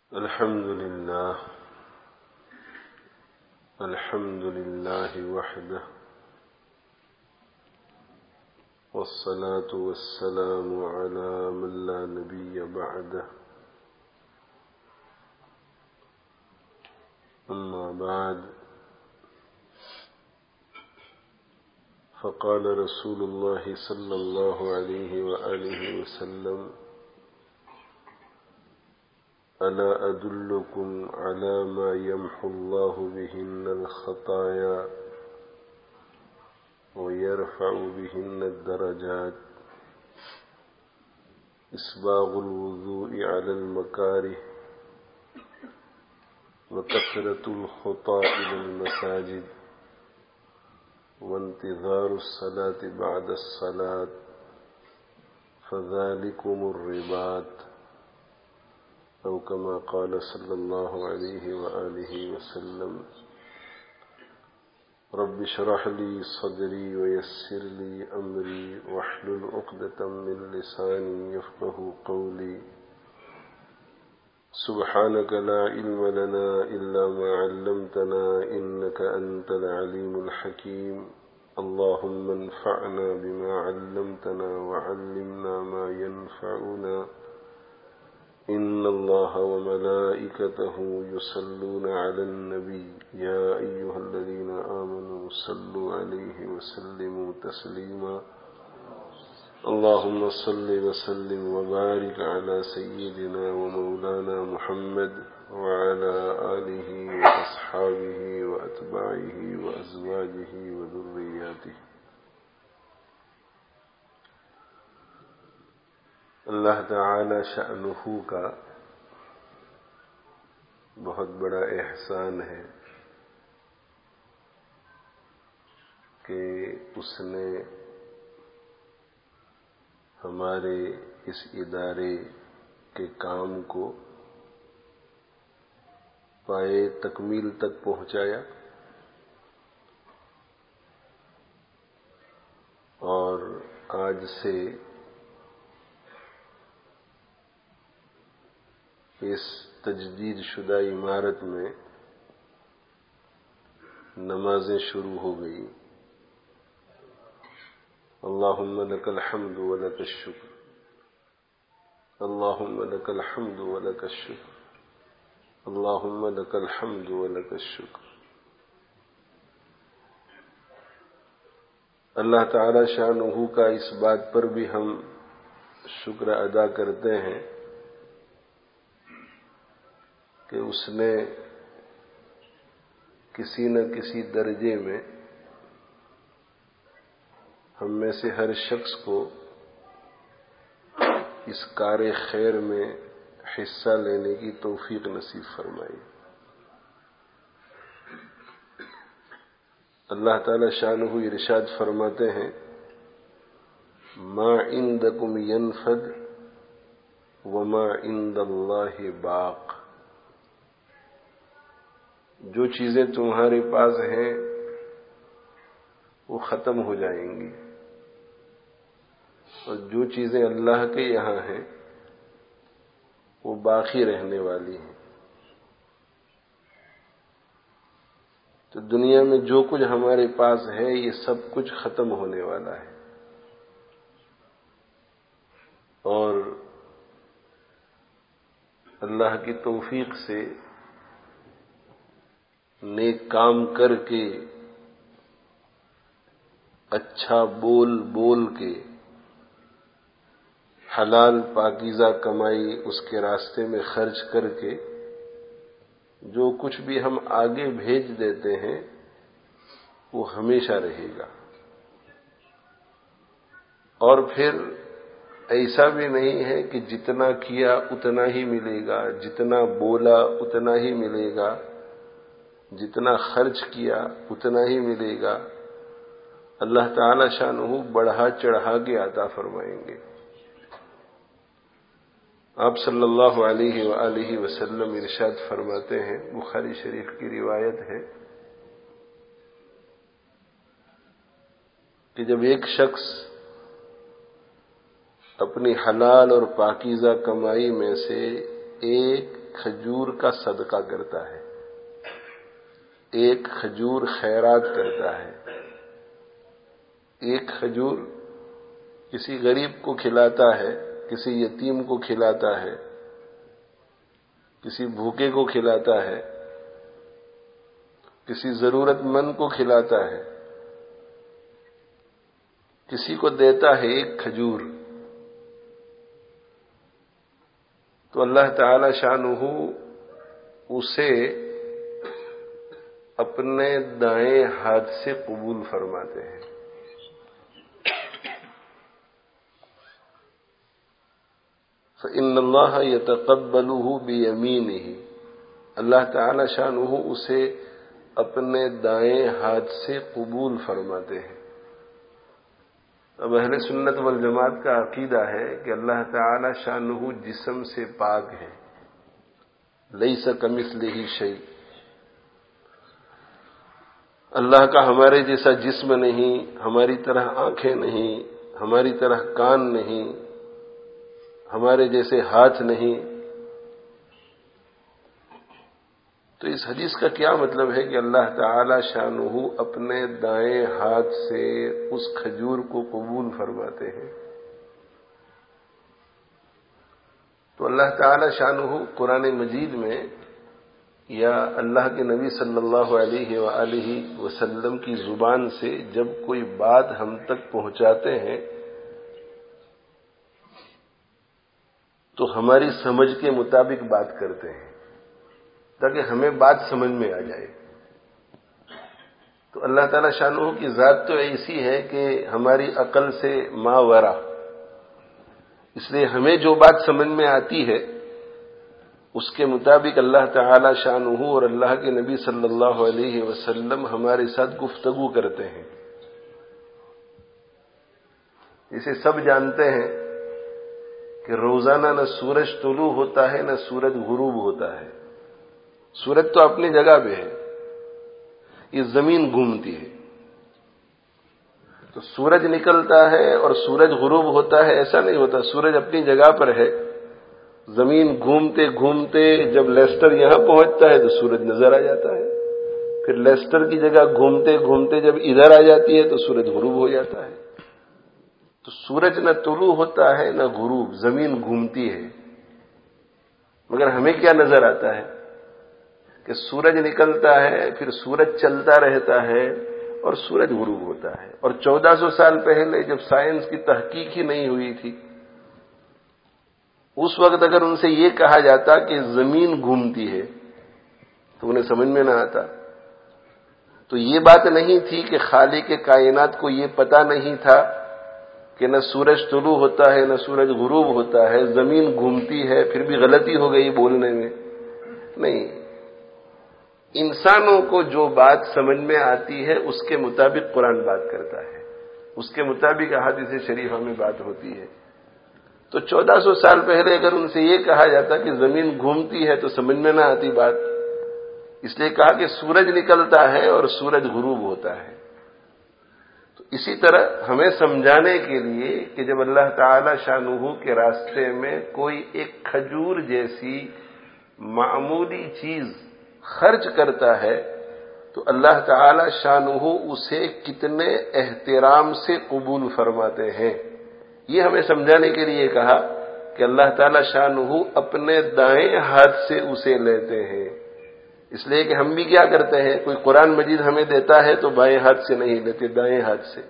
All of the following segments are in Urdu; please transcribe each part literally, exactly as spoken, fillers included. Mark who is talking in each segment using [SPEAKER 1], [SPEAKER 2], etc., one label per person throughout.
[SPEAKER 1] الحمد لله الحمد لله وحده والصلاة والسلام على من لا نبي بعده أما بعد فقال رسول الله صلى الله عليه وآله وسلم ألا أدلكم على ما يمحو الله بهن الخطايا ويرفع بهن الدرجات إسباغ الوضوء على المكاره وكثرة الخطى إلى المساجد وانتظار الصلاة بعد الصلاة فذلكم الرباط أو كما قال صلى الله عليه وآله وسلم رب اشرح لي صدري ويسر لي أمري واحلل عقدة من لساني يفقه قولي سبحانك لا علم لنا إلا ما علمتنا إنك أنت العليم الحكيم اللهم انفعنا بما علمتنا وعلمنا ما ينفعنا إن الله وملائكته يصلون على النبي يا أيها الذين آمنوا صلوا عليه وسلموا تسليما اللهم صل وسلم وبارك على سيدنا ومولانا محمد وعلى آله وأصحابه وأتباعه وأزواجه وذرياته. اللہ تعالی شأنہ کا بہت بڑا احسان ہے کہ اس نے ہمارے اس ادارے کے کام کو پائے تکمیل تک پہنچایا اور آج سے اس تجدید شدہ عمارت میں نمازیں شروع ہو گئی. اللہم لک الحمد ولک الشکر اللہم لک الحمد ولک الشکر اللہم لک الحمد ولک الشکر. اللہ تعالی شانہ کا اس بات پر بھی ہم شکر ادا کرتے ہیں کہ اس نے کسی نہ کسی درجے میں ہم میں سے ہر شخص کو اس کار خیر میں حصہ لینے کی توفیق نصیب فرمائی. اللہ تعالی شانہ ارشاد فرماتے ہیں ما عندکم ینفد وما عند اللہ باق. جو چیزیں تمہارے پاس ہیں وہ ختم ہو جائیں گی اور جو چیزیں اللہ کے یہاں ہیں وہ باقی رہنے والی ہیں. تو دنیا میں جو کچھ ہمارے پاس ہے یہ سب کچھ ختم ہونے والا ہے اور اللہ کی توفیق سے نیک کام کر کے اچھا بول بول کے حلال پاکیزہ کمائی اس کے راستے میں خرچ کر کے جو کچھ بھی ہم آگے بھیج دیتے ہیں وہ ہمیشہ رہے گا. اور پھر ایسا بھی نہیں ہے کہ جتنا کیا اتنا ہی ملے گا، جتنا بولا اتنا ہی ملے گا، جتنا خرچ کیا اتنا ہی ملے گا. اللہ تعالی شانہ بڑھا چڑھا کے عطا فرمائیں گے. آپ صلی اللہ علیہ وآلہ وسلم ارشاد فرماتے ہیں، بخاری شریف کی روایت ہے کہ جب ایک شخص اپنی حلال اور پاکیزہ کمائی میں سے ایک کھجور کا صدقہ کرتا ہے، ایک کھجور خیرات کرتا ہے، ایک کھجور کسی غریب کو کھلاتا ہے، کسی یتیم کو کھلاتا ہے، کسی بھوکے کو کھلاتا ہے، کسی ضرورت مند کو کھلاتا ہے، کسی کو دیتا ہے ایک کھجور، تو اللہ تعالی شانہ اسے اپنے دائیں ہاتھ سے قبول فرماتے ہیں۔ فإن اللہ یتقبلہ بیمینہ، اللہ تعالی شانہ اسے اپنے دائیں ہاتھ سے قبول فرماتے ہیں۔ اب اہل سنت والجماعت کا عقیدہ ہے کہ اللہ تعالی شانہ جسم سے پاک ہے، لیس کمثلہ شیء، اللہ کا ہمارے جیسا جسم نہیں، ہماری طرح آنکھیں نہیں، ہماری طرح کان نہیں، ہمارے جیسے ہاتھ نہیں۔ تو اس حدیث کا کیا مطلب ہے کہ اللہ تعالی شانہ اپنے دائیں ہاتھ سے اس کھجور کو قبول فرماتے ہیں؟ تو اللہ تعالی شانہ قرآن مجید میں یا اللہ کے نبی صلی اللہ علیہ وآلہ وسلم کی زبان سے جب کوئی بات ہم تک پہنچاتے ہیں تو ہماری سمجھ کے مطابق بات کرتے ہیں تاکہ ہمیں بات سمجھ میں آ جائے۔ تو اللہ تعالی شانہ کی ذات تو ایسی ہے کہ ہماری عقل سے ماورا، اس لیے ہمیں جو بات سمجھ میں آتی ہے اس کے مطابق اللہ تعالی شانہ اور اللہ کے نبی صلی اللہ علیہ وسلم ہمارے ساتھ گفتگو کرتے ہیں۔ اسے سب جانتے ہیں کہ روزانہ نہ سورج طلوع ہوتا ہے نہ سورج غروب ہوتا ہے۔ سورج تو اپنی جگہ پہ ہے، یہ زمین گھومتی ہے، تو سورج نکلتا ہے اور سورج غروب ہوتا ہے ایسا نہیں ہوتا، سورج اپنی جگہ پر ہے، زمین گھومتے گھومتے جب لیسٹر یہاں پہنچتا ہے تو سورج نظر آ جاتا ہے، پھر لیسٹر کی جگہ گھومتے گھومتے جب ادھر آ جاتی ہے تو سورج غروب ہو جاتا ہے۔ تو سورج نہ طلوع ہوتا ہے نہ غروب، زمین گھومتی ہے، مگر ہمیں کیا نظر آتا ہے کہ سورج نکلتا ہے، پھر سورج چلتا رہتا ہے اور سورج غروب ہوتا ہے۔ اور چودہ سو سال پہلے جب سائنس کی تحقیق ہی نہیں ہوئی تھی اس وقت اگر ان سے یہ کہا جاتا کہ زمین گھومتی ہے تو انہیں سمجھ میں نہ آتا۔ تو یہ بات نہیں تھی کہ خالق کائنات کو یہ پتہ نہیں تھا کہ نہ سورج طلوع ہوتا ہے نہ سورج غروب ہوتا ہے، زمین گھومتی ہے، پھر بھی غلطی ہو گئی بولنے میں، نہیں۔ انسانوں کو جو بات سمجھ میں آتی ہے اس کے مطابق قرآن بات کرتا ہے، اس کے مطابق احادیث شریفہ میں بات ہوتی ہے۔ تو چودہ سو سال پہلے اگر ان سے یہ کہا جاتا کہ زمین گھومتی ہے تو سمجھ میں نہ آتی بات، اس لیے کہا کہ سورج نکلتا ہے اور سورج غروب ہوتا ہے۔ تو اسی طرح ہمیں سمجھانے کے لیے کہ جب اللہ تعالی شانہ کے راستے میں کوئی ایک کھجور جیسی معمولی چیز خرچ کرتا ہے تو اللہ تعالی شانہ اسے کتنے احترام سے قبول فرماتے ہیں، یہ ہمیں سمجھانے کے لیے کہا کہ اللہ تعالی شانہ اپنے دائیں ہاتھ سے اسے لیتے ہیں۔ اس لیے کہ ہم بھی کیا کرتے ہیں، کوئی قرآن مجید ہمیں دیتا ہے تو بائیں ہاتھ سے نہیں لیتے، دائیں ہاتھ سے۔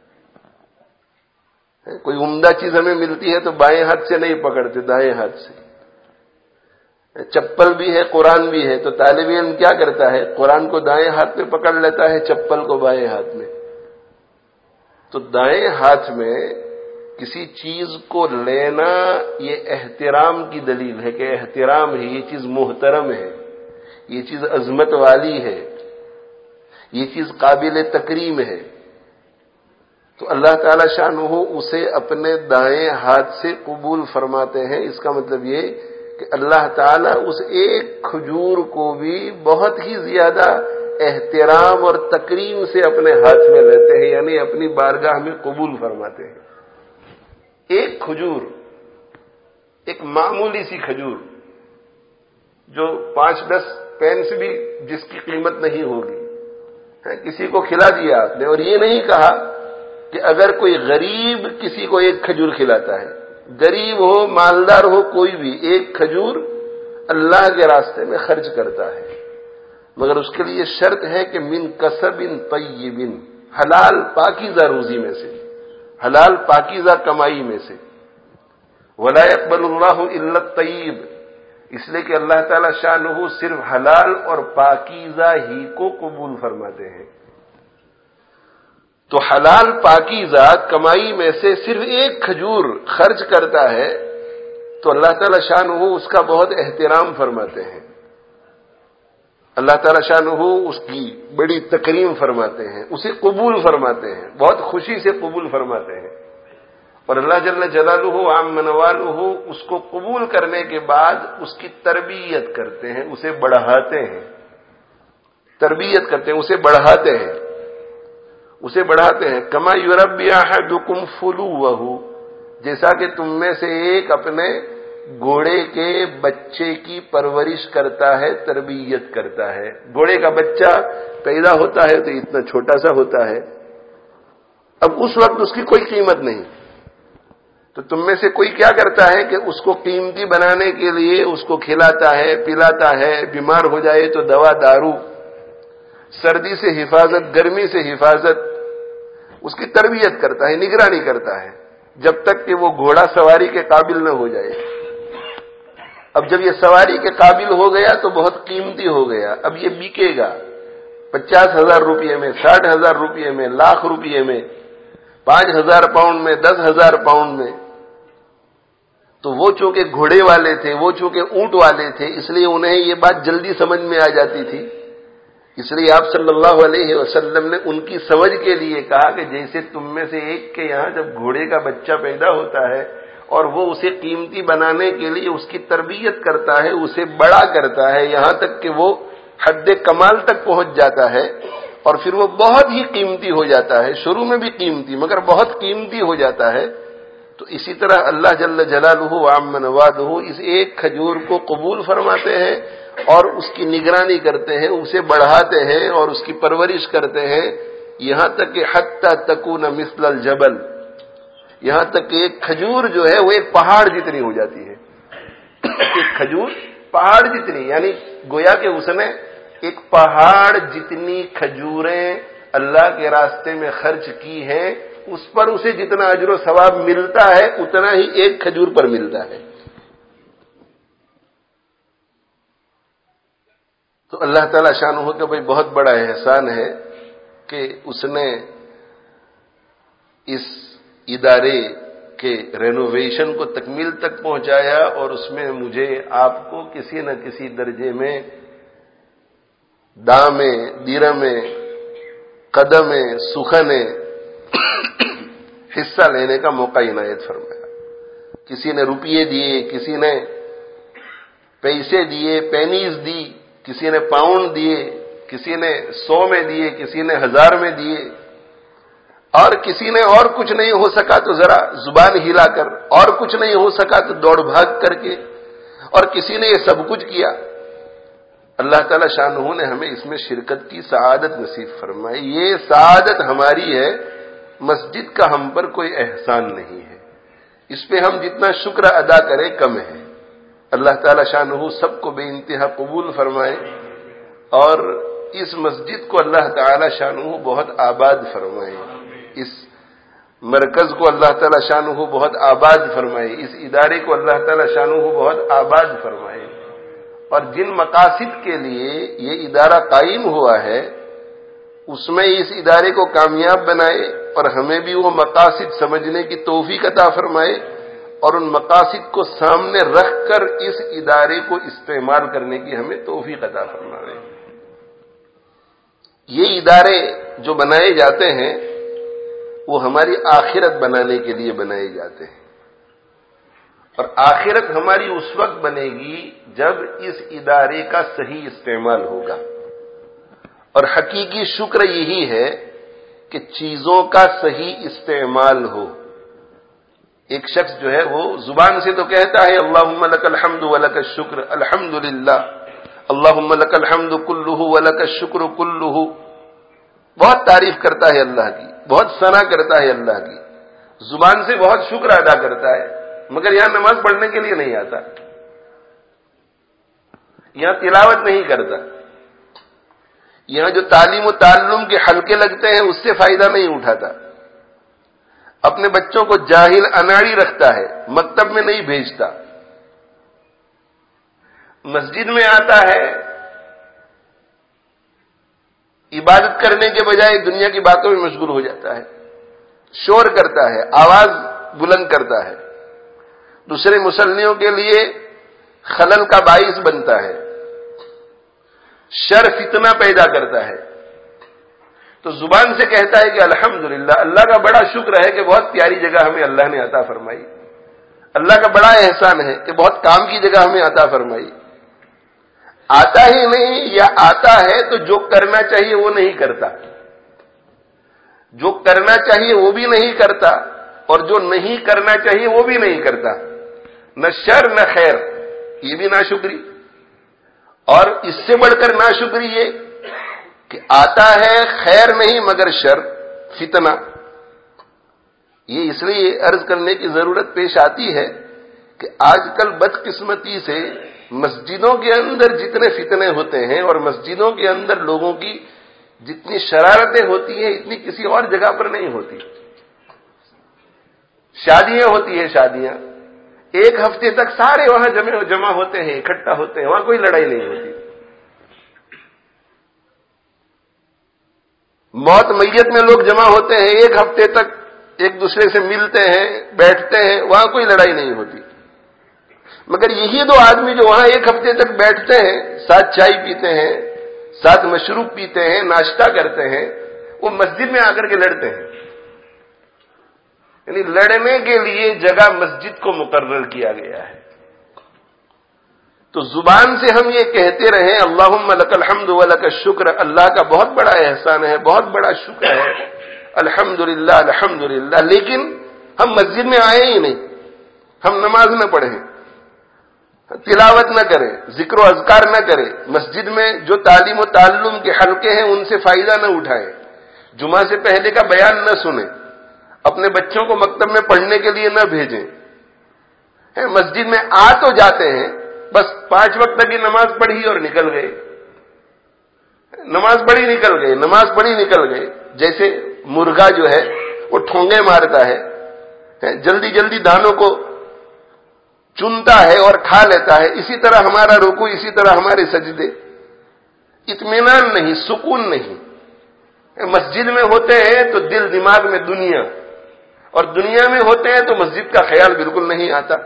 [SPEAKER 1] کوئی عمدہ چیز ہمیں ملتی ہے تو بائیں ہاتھ سے نہیں پکڑتے، دائیں ہاتھ سے۔ چپل بھی ہے قرآن بھی ہے تو طالب علم کیا کرتا ہے، قرآن کو دائیں ہاتھ میں پکڑ لیتا ہے، چپل کو بائیں ہاتھ میں۔ تو دائیں ہاتھ میں کسی چیز کو لینا یہ احترام کی دلیل ہے کہ احترام ہے، یہ چیز محترم ہے، یہ چیز عظمت والی ہے، یہ چیز قابل تکریم ہے۔ تو اللہ تعالی شانہ اسے اپنے دائیں ہاتھ سے قبول فرماتے ہیں۔ اس کا مطلب یہ کہ اللہ تعالیٰ اس ایک کھجور کو بھی بہت ہی زیادہ احترام اور تکریم سے اپنے ہاتھ میں لیتے ہیں، یعنی اپنی بارگاہ میں قبول فرماتے ہیں۔ ایک کھجور، ایک معمولی سی کھجور، جو پانچ دس پین سے بھی جس کی قیمت نہیں ہوگی، کسی کو کھلا دیا آپ نے، اور یہ نہیں کہا کہ اگر کوئی غریب کسی کو ایک کھجور کھلاتا ہے، غریب ہو مالدار ہو کوئی بھی، ایک کھجور اللہ کے راستے میں خرچ کرتا ہے، مگر اس کے لیے شرط ہے کہ من کسب طیب، حلال پاکیزہ روزی میں سے، حلال پاکیزہ کمائی میں سے، ولا يقبل اللہ الا الطیب، اس لیے کہ اللہ تعالی شانہ صرف حلال اور پاکیزہ ہی کو قبول فرماتے ہیں۔ تو حلال پاکیزہ کمائی میں سے صرف ایک کھجور خرچ کرتا ہے تو اللہ تعالی شانہ اس کا بہت احترام فرماتے ہیں، اللہ تعالی شانہ اس کی بڑی تکریم فرماتے ہیں، اسے قبول فرماتے ہیں، بہت خوشی سے قبول فرماتے ہیں۔ اور اللہ جل جلالہ عم نوالہ اس کو قبول کرنے کے بعد اس کی تربیت کرتے ہیں، اسے بڑھاتے ہیں، تربیت کرتے ہیں، اسے بڑھاتے ہیں، اسے بڑھاتے ہیں۔ کما یربی احدکم فلوہ، جیسا کہ تم میں سے ایک اپنے گھوڑے کے بچے کی پرورش کرتا ہے، تربیت کرتا ہے۔ گھوڑے کا بچہ پیدا ہوتا ہے تو اتنا چھوٹا سا ہوتا ہے، اب اس وقت اس کی کوئی قیمت نہیں، تو تم میں سے کوئی کیا کرتا ہے کہ اس کو قیمتی بنانے کے لیے اس کو کھلاتا ہے، پلاتا ہے، بیمار ہو جائے تو دوا دارو، سردی سے حفاظت، گرمی سے حفاظت، اس کی تربیت کرتا ہے، نگرانی کرتا ہے، جب تک کہ وہ گھوڑا سواری کے قابل نہ ہو جائے۔ اب جب یہ سواری کے قابل ہو گیا تو بہت قیمتی ہو گیا، اب یہ بکے گا پچاس ہزار روپئے میں، ساٹھ ہزار روپئے میں، لاکھ روپئے میں، پانچ ہزار پاؤنڈ میں، دس ہزار پاؤنڈ میں۔ تو وہ چونکہ گھوڑے والے تھے، وہ چونکہ اونٹ والے تھے، اس لیے انہیں یہ بات جلدی سمجھ میں آ جاتی تھی، اس لیے آپ صلی اللہ علیہ وسلم نے ان کی سمجھ کے لیے کہا کہ جیسے تم میں سے ایک کے یہاں جب گھوڑے کا بچہ پیدا ہوتا ہے اور وہ اسے قیمتی بنانے کے لیے اس کی تربیت کرتا ہے، اسے بڑا کرتا ہے یہاں تک کہ وہ حد کمال تک پہنچ جاتا ہے، اور پھر وہ بہت ہی قیمتی ہو جاتا ہے، شروع میں بھی قیمتی مگر بہت قیمتی ہو جاتا ہے، تو اسی طرح اللہ جل جلالہ وعم نوالہ اس ایک کھجور کو قبول فرماتے ہیں اور اس کی نگرانی کرتے ہیں، اسے بڑھاتے ہیں اور اس کی پرورش کرتے ہیں، یہاں تک کہ حتی تکون مثل الجبل، یہاں تک کہ ایک کھجور جو ہے وہ ایک پہاڑ جتنی ہو جاتی ہے، ایک کھجور پہاڑ جتنی، یعنی گویا کہ اس نے ایک پہاڑ جتنی کھجوریں اللہ کے راستے میں خرچ کی ہیں، اس پر اسے جتنا اجر و ثواب ملتا ہے اتنا ہی ایک کھجور پر ملتا ہے۔ تو اللہ تعالی شانہ کا بھائی بہت بڑا احسان ہے کہ اس نے اس ادارے کے رینوویشن کو تکمیل تک پہنچایا، اور اس میں مجھے آپ کو کسی نہ کسی درجے میں دامیں، دیرمیں، قدمیں، سخنیں حصہ لینے کا موقع عنایت فرمایا۔ کسی نے روپیے دیے، کسی نے پیسے دیے، پینیز دی، کسی نے پاؤنڈ دیے، کسی نے سو میں دیے، کسی نے ہزار میں دیے، اور کسی نے اور کچھ نہیں ہو سکا تو ذرا زبان ہلا کر، اور کچھ نہیں ہو سکا تو دوڑ بھاگ کر کے، اور کسی نے یہ سب کچھ کیا۔ اللہ تعالی شانہ نے ہمیں اس میں شرکت کی سعادت نصیب فرمائی۔ یہ سعادت ہماری ہے، مسجد کا ہم پر کوئی احسان نہیں ہے، اس پہ ہم جتنا شکر ادا کریں کم ہے۔ اللہ تعالی شانہ سب کو بے انتہا قبول فرمائے، اور اس مسجد کو اللہ تعالی شانہ بہت آباد فرمائے، اس مرکز کو اللہ تعالی شانہ بہت آباد فرمائے، اس ادارے کو اللہ تعالی شانہ بہت آباد فرمائے، اور جن مقاصد کے لیے یہ ادارہ قائم ہوا ہے اس میں اس ادارے کو کامیاب بنائے، اور ہمیں بھی وہ مقاصد سمجھنے کی توفیق عطا فرمائے، اور ان مقاصد کو سامنے رکھ کر اس ادارے کو استعمال کرنے کی ہمیں توفیق عطا فرمائے۔ یہ ادارے جو بنائے جاتے ہیں وہ ہماری آخرت بنانے کے لیے بنائے جاتے ہیں، اور آخرت ہماری اس وقت بنے گی جب اس ادارے کا صحیح استعمال ہوگا، اور حقیقی شکر یہی ہے کہ چیزوں کا صحیح استعمال ہو۔ ایک شخص جو ہے وہ زبان سے تو کہتا ہے اللہم لک الحمد ولک الشکر الحمدللہ، اللہم لک الحمد کلہ ولک الشکر کلہ، بہت تعریف کرتا ہے اللہ کی، بہت ثنا کرتا ہے اللہ کی، زبان سے بہت شکر ادا کرتا ہے، مگر یہاں نماز پڑھنے کے لیے نہیں آتا، یہاں تلاوت نہیں کرتا، یہاں جو تعلیم و تعلم کے حلقے لگتے ہیں اس سے فائدہ نہیں اٹھاتا، اپنے بچوں کو جاہل اناڑی رکھتا ہے، مکتب میں نہیں بھیجتا، مسجد میں آتا ہے عبادت کرنے کے بجائے دنیا کی باتوں میں مشغول ہو جاتا ہے، شور کرتا ہے، آواز بلند کرتا ہے، دوسرے مسلمانوں کے لیے خلل کا باعث بنتا ہے، شر فتنہ پیدا کرتا ہے، تو زبان سے کہتا ہے کہ الحمدللہ، اللہ کا بڑا شکر ہے کہ بہت پیاری جگہ ہمیں اللہ نے عطا فرمائی، اللہ کا بڑا احسان ہے کہ بہت کام کی جگہ ہمیں عطا فرمائی۔ آتا ہی نہیں یا آتا ہے تو جو کرنا چاہیے وہ نہیں کرتا، جو کرنا چاہیے وہ بھی نہیں کرتا، اور جو نہیں کرنا چاہیے وہ بھی نہیں کرتا، نہ شر نہ خیر، یہ بھی ناشکری۔ اور اس سے بڑھ کر ناشکری یہ کہ آتا ہے خیر نہیں مگر شر، فتنہ۔ یہ اس لیے عرض کرنے کی ضرورت پیش آتی ہے کہ آج کل بدقسمتی سے مسجدوں کے اندر جتنے فتنے ہوتے ہیں اور مسجدوں کے اندر لوگوں کی جتنی شرارتیں ہوتی ہیں اتنی کسی اور جگہ پر نہیں ہوتی۔ شادیاں ہوتی ہیں، شادیاں ایک ہفتے تک سارے وہاں جمع جمع ہوتے ہیں، اکٹھا ہوتے ہیں، وہاں کوئی لڑائی نہیں ہوتی۔ موت میت میں لوگ جمع ہوتے ہیں، ایک ہفتے تک ایک دوسرے سے ملتے ہیں، بیٹھتے ہیں، وہاں کوئی لڑائی نہیں ہوتی۔ مگر یہی دو آدمی جو وہاں ایک ہفتے تک بیٹھتے ہیں، ساتھ چائے پیتے ہیں، ساتھ مشروب پیتے ہیں، ناشتہ کرتے ہیں، وہ مسجد میں آ کر کے لڑتے ہیں۔ یعنی لڑنے کے لیے جگہ مسجد کو مقرر کیا گیا ہے۔ تو زبان سے ہم یہ کہتے رہیں اللہم لک الحمد ولک الشکر، اللہ کا بہت بڑا احسان ہے، بہت بڑا شکر ہے، الحمدللہ الحمدللہ، لیکن ہم مسجد میں آئے ہی نہیں، ہم نماز نہ پڑھیں، تلاوت نہ کریں، ذکر و اذکار نہ کریں، مسجد میں جو تعلیم و تعلم کے حلقے ہیں ان سے فائدہ نہ اٹھائیں، جمعہ سے پہلے کا بیان نہ سنیں، اپنے بچوں کو مکتب میں پڑھنے کے لیے نہ بھیجیں، مسجد میں آ تو جاتے ہیں، بس پانچ وقت کی نماز پڑھی اور نکل گئے، نماز پڑھی نکل گئے، نماز پڑھی نکل گئے، جیسے مرغا جو ہے وہ ٹھونگے مارتا ہے، جلدی جلدی دانوں کو چنتا ہے اور کھا لیتا ہے، اسی طرح ہمارا رکوع، اسی طرح ہمارے سجدے، اطمینان نہیں، سکون نہیں۔ مسجد میں ہوتے ہیں تو دل دماغ میں دنیا، اور دنیا میں ہوتے ہیں تو مسجد کا خیال بالکل نہیں آتا۔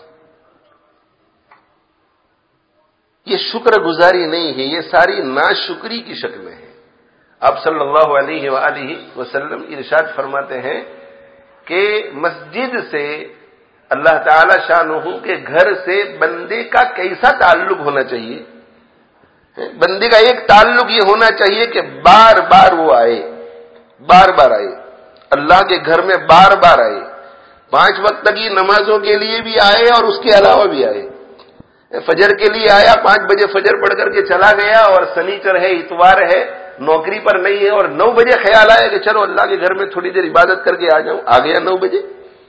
[SPEAKER 1] یہ شکر گزاری نہیں ہے، یہ ساری ناشکری کی شکلیں ہیں۔ آپ صلی اللہ علیہ وآلہ وسلم ارشاد فرماتے ہیں کہ مسجد سے اللہ تعالی شانہ کے گھر سے بندے کا کیسا تعلق ہونا چاہیے؟ بندے کا ایک تعلق یہ ہونا چاہیے کہ بار بار وہ آئے، بار بار آئے، اللہ کے گھر میں بار بار آئے، پانچ وقت کی نمازوں کے لیے بھی آئے اور اس کے علاوہ بھی آئے۔ فجر کے لیے آیا، پانچ بجے فجر پڑھ کر کے چلا گیا، اور سنیچر ہے، اتوار ہے، نوکری پر نہیں ہے، اور نو بجے خیال آیا کہ چلو اللہ کے گھر میں تھوڑی دیر عبادت کر کے آ جاؤں، آ گیا نو بجے۔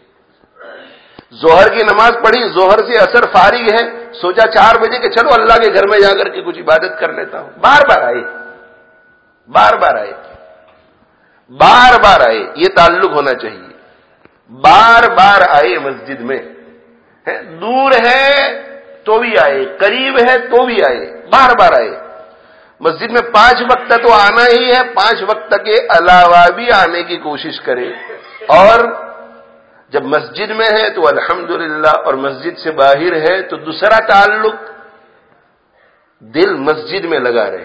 [SPEAKER 1] ظہر کی نماز پڑھی، ظہر سے اثر فارغ ہے، سوچا چار بجے کہ چلو اللہ کے گھر میں جا کر کے کچھ عبادت کر لیتا ہوں، بار بار آئے، بار بار آئے، بار بار آئے، یہ تعلق ہونا چاہیے۔ بار بار آئے مسجد میں، دور ہے تو بھی آئے، قریب ہے تو بھی آئے، بار بار آئے۔ مسجد میں پانچ وقت تو آنا ہی ہے، پانچ وقت کے علاوہ بھی آنے کی کوشش کرے، اور جب مسجد میں ہے تو الحمدللہ، اور مسجد سے باہر ہے تو دوسرا تعلق، دل مسجد میں لگا رہے۔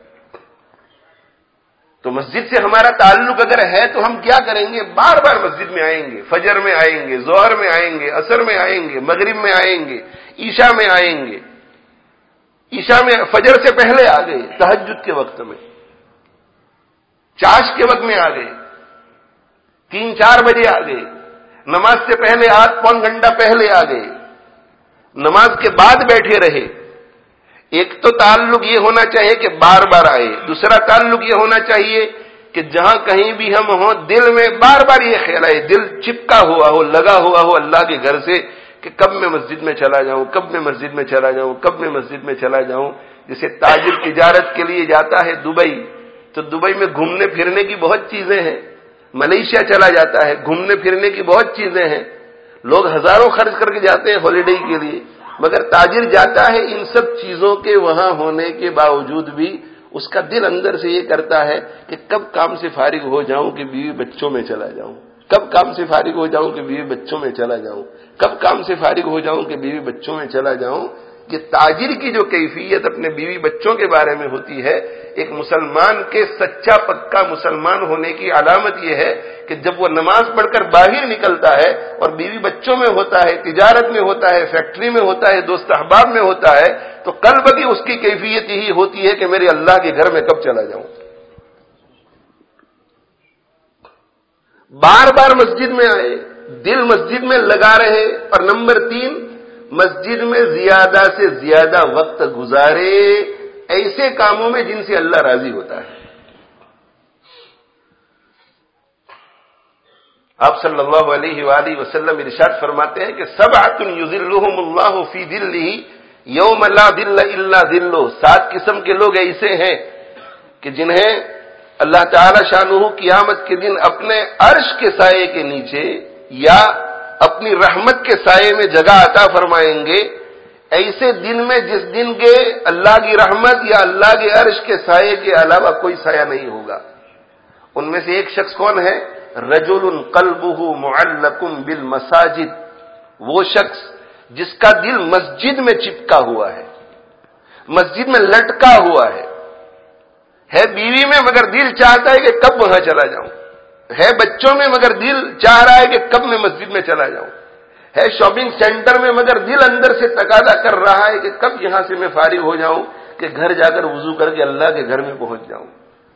[SPEAKER 1] تو مسجد سے ہمارا تعلق اگر ہے تو ہم کیا کریں گے؟ بار بار مسجد میں آئیں گے، فجر میں آئیں گے، ظہر میں آئیں گے، عصر میں آئیں گے، مغرب میں آئیں گے، عشاء میں آئیں گے، عشاء میں فجر سے پہلے آ گئے، تہجد کے وقت میں، چاش کے وقت میں آ گئے، تین چار بجے آ گئے، نماز سے پہلے آدھ پون گھنٹہ پہلے آ گئے، نماز کے بعد بیٹھے رہے، ایک تو تعلق یہ ہونا چاہیے کہ بار بار آئے، دوسرا تعلق یہ ہونا چاہیے کہ جہاں کہیں بھی ہم ہوں دل میں بار بار یہ خیال آئے، دل چپکا ہوا ہو، لگا ہوا ہو اللہ کے گھر سے کہ کب میں مسجد میں چلا جاؤں، کب میں مسجد میں چلا جاؤں، کب میں مسجد میں چلا جاؤں۔ جیسے تاجر تجارت کے لیے جاتا ہے دبئی، تو دبئی میں گھومنے پھرنے کی بہت چیزیں ہیں، ملیشیا چلا جاتا ہے گھومنے پھرنے کی بہت چیزیں ہیں، لوگ ہزاروں خرچ کر کے جاتے ہیں ہالیڈے کے لیے، مگر تاجر جاتا ہے ان سب چیزوں کے وہاں ہونے کے باوجود بھی اس کا دل اندر سے یہ کرتا ہے کہ کب کام سے فارغ ہو جاؤں کہ بیوی بچوں میں چلا جاؤں، کب کام سے فارغ ہو جاؤں کہ بیوی بچوں میں چلا جاؤں، کب کام سے فارغ ہو جاؤں کہ بیوی بچوں میں چلا جاؤں۔ کہ تاجر کی جو کیفیت اپنے بیوی بچوں کے بارے میں ہوتی ہے، ایک مسلمان کے سچا پکا مسلمان ہونے کی علامت یہ ہے کہ جب وہ نماز پڑھ کر باہر نکلتا ہے اور بیوی بچوں میں ہوتا ہے، تجارت میں ہوتا ہے، فیکٹری میں ہوتا ہے، دوست احباب میں ہوتا ہے، تو قلب کی اس کی کیفیت یہی ہوتی ہے کہ میرے اللہ کے گھر میں کب چلا جاؤں، بار بار مسجد میں آئے، دل مسجد میں لگا رہے، اور نمبر تین مسجد میں زیادہ سے زیادہ وقت گزارے ایسے کاموں میں جن سے اللہ راضی ہوتا ہے۔ آپ صلی اللہ علیہ وآلہ وسلم ارشاد فرماتے ہیں کہ سبعۃ یظلھم اللہ فی ظلہ یوم لا ظل الا ظلہ، سات قسم کے لوگ ایسے ہیں کہ جنہیں اللہ تعالی شانہ قیامت کے دن اپنے عرش کے سائے کے نیچے یا اپنی رحمت کے سائے میں جگہ عطا فرمائیں گے، ایسے دن میں جس دن کے اللہ کی رحمت یا اللہ کے عرش کے سائے کے علاوہ کوئی سایہ نہیں ہوگا۔ ان میں سے ایک شخص کون ہے؟ رجل قلبہ معلق بالمساجد، وہ شخص جس کا دل مسجد میں چپکا ہوا ہے، مسجد میں لٹکا ہوا ہے، ہے بیوی میں مگر دل چاہتا ہے کہ کب وہاں چلا جاؤں، ہے بچوں میں مگر دل چاہ رہا ہے کہ کب میں مسجد میں چلا جاؤں، ہے شاپنگ سینٹر میں مگر دل اندر سے تقاضا کر رہا ہے کہ کب یہاں سے میں فارغ ہو جاؤں کہ گھر جا کر وضو کر کے اللہ کے گھر میں پہنچ جاؤں۔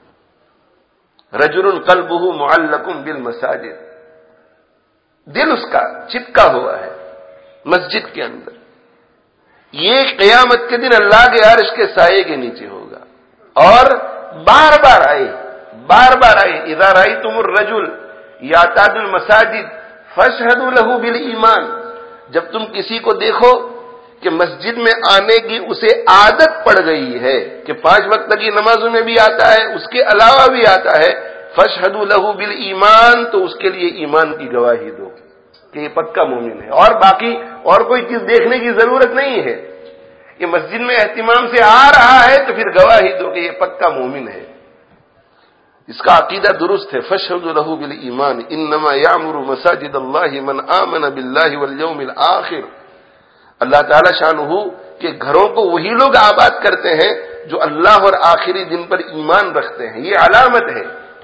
[SPEAKER 1] رجل قلبہ معلق بالمساجد، دل اس کا چپکا ہوا ہے مسجد کے اندر، یہ قیامت کے دن اللہ کے عرش کے سائے کے نیچے ہوگا، اور بار بار آئے بار بار آئے اذا رأیتم الرجل یعتاد المساجد فاشهدوا له بالایمان، جب تم کسی کو دیکھو کہ مسجد میں آنے کی اسے عادت پڑ گئی ہے کہ پانچ وقت کی نمازوں میں بھی آتا ہے، اس کے علاوہ بھی آتا ہے، فاشهدوا له بالایمان، تو اس کے لیے ایمان کی گواہی دو کہ یہ پکا مومن ہے، اور باقی اور کوئی چیز دیکھنے کی ضرورت نہیں ہے، یہ مسجد میں اہتمام سے آ رہا ہے تو پھر گواہی دو کہ یہ پکا مومن ہے، اس کا عقیدہ درست ہے۔ فاشهدوا له بالایمان انما یعمر مساجد اللہ من آمن باللہ والیوم الآخر، اللہ تعالی شانہ کے گھروں کو وہی لوگ آباد کرتے ہیں جو اللہ اور آخری دن پر ایمان رکھتے ہیں، یہ علامت ہے۔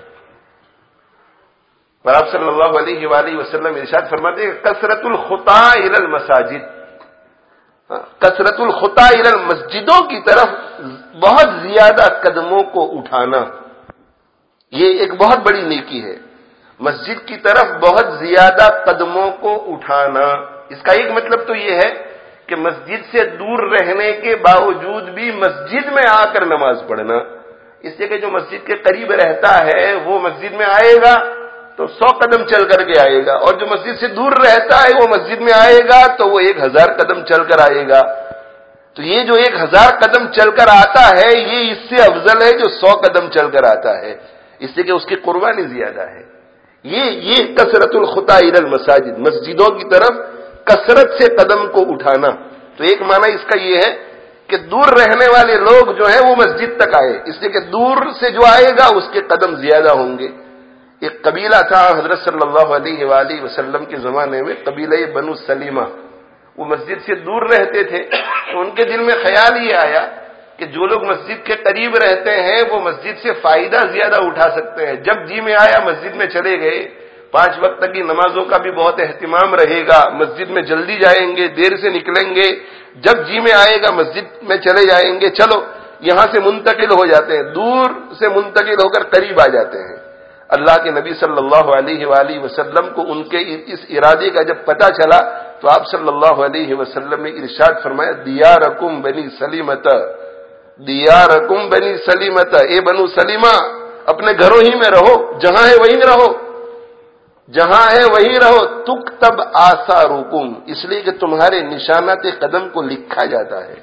[SPEAKER 1] اور آپ صلی اللہ علیہ وآلہ وسلم ارشاد فرماتے ہیں کثرت الخطا الی المساجد، کثرت الخطا الی المسجدوں کی طرف بہت زیادہ قدموں کو اٹھانا، یہ ایک بہت بڑی نیکی ہے، مسجد کی طرف بہت زیادہ قدموں کو اٹھانا۔ اس کا ایک مطلب تو یہ ہے کہ مسجد سے دور رہنے کے باوجود بھی مسجد میں آ کر نماز پڑھنا، اس لیے کہ جو مسجد کے قریب رہتا ہے وہ مسجد میں آئے گا تو سو قدم چل کر کے آئے گا، اور جو مسجد سے دور رہتا ہے وہ مسجد میں آئے گا تو وہ ایک ہزار قدم چل کر آئے گا، تو یہ جو ایک ہزار قدم چل کر آتا ہے یہ اس سے افضل ہے جو سو قدم چل کر آتا ہے، اس لیے کہ اس کی قربانی زیادہ ہے۔ یہ یہ کثرت الخطا الی المساجد، مسجدوں کی طرف کثرت سے قدم کو اٹھانا، تو ایک معنی اس کا یہ ہے کہ دور رہنے والے لوگ جو ہیں وہ مسجد تک آئے، اس لیے کہ دور سے جو آئے گا اس کے قدم زیادہ ہوں گے۔ ایک قبیلہ تھا حضرت صلی اللہ علیہ وآلہ وسلم کے زمانے میں، قبیلہ بنو سلیمہ، وہ مسجد سے دور رہتے تھے، تو ان کے دل میں خیال یہ آیا کہ جو لوگ مسجد کے قریب رہتے ہیں وہ مسجد سے فائدہ زیادہ اٹھا سکتے ہیں، جب جی میں آیا مسجد میں چلے گئے، پانچ وقت کی نمازوں کا بھی بہت اہتمام رہے گا، مسجد میں جلدی جائیں گے، دیر سے نکلیں گے، جب جی میں آئے گا مسجد میں چلے جائیں گے، چلو یہاں سے منتقل ہو جاتے ہیں، دور سے منتقل ہو کر قریب آ جاتے ہیں۔ اللہ کے نبی صلی اللہ علیہ وآلہ وسلم کو ان کے اس ارادے کا جب پتہ چلا تو آپ صلی اللہ علیہ وسلم نے ارشاد فرمایا دیارکم بنی سلیمۃ، دیارکم بنی سلیمۃ، اے بنو سلیمہ اپنے گھروں ہی میں رہو، جہاں ہے وہیں رہو، جہاں ہے وہیں رہو، تکتب آثارکم، اس لیے کہ تمہارے نشانات قدم کو لکھا جاتا ہے۔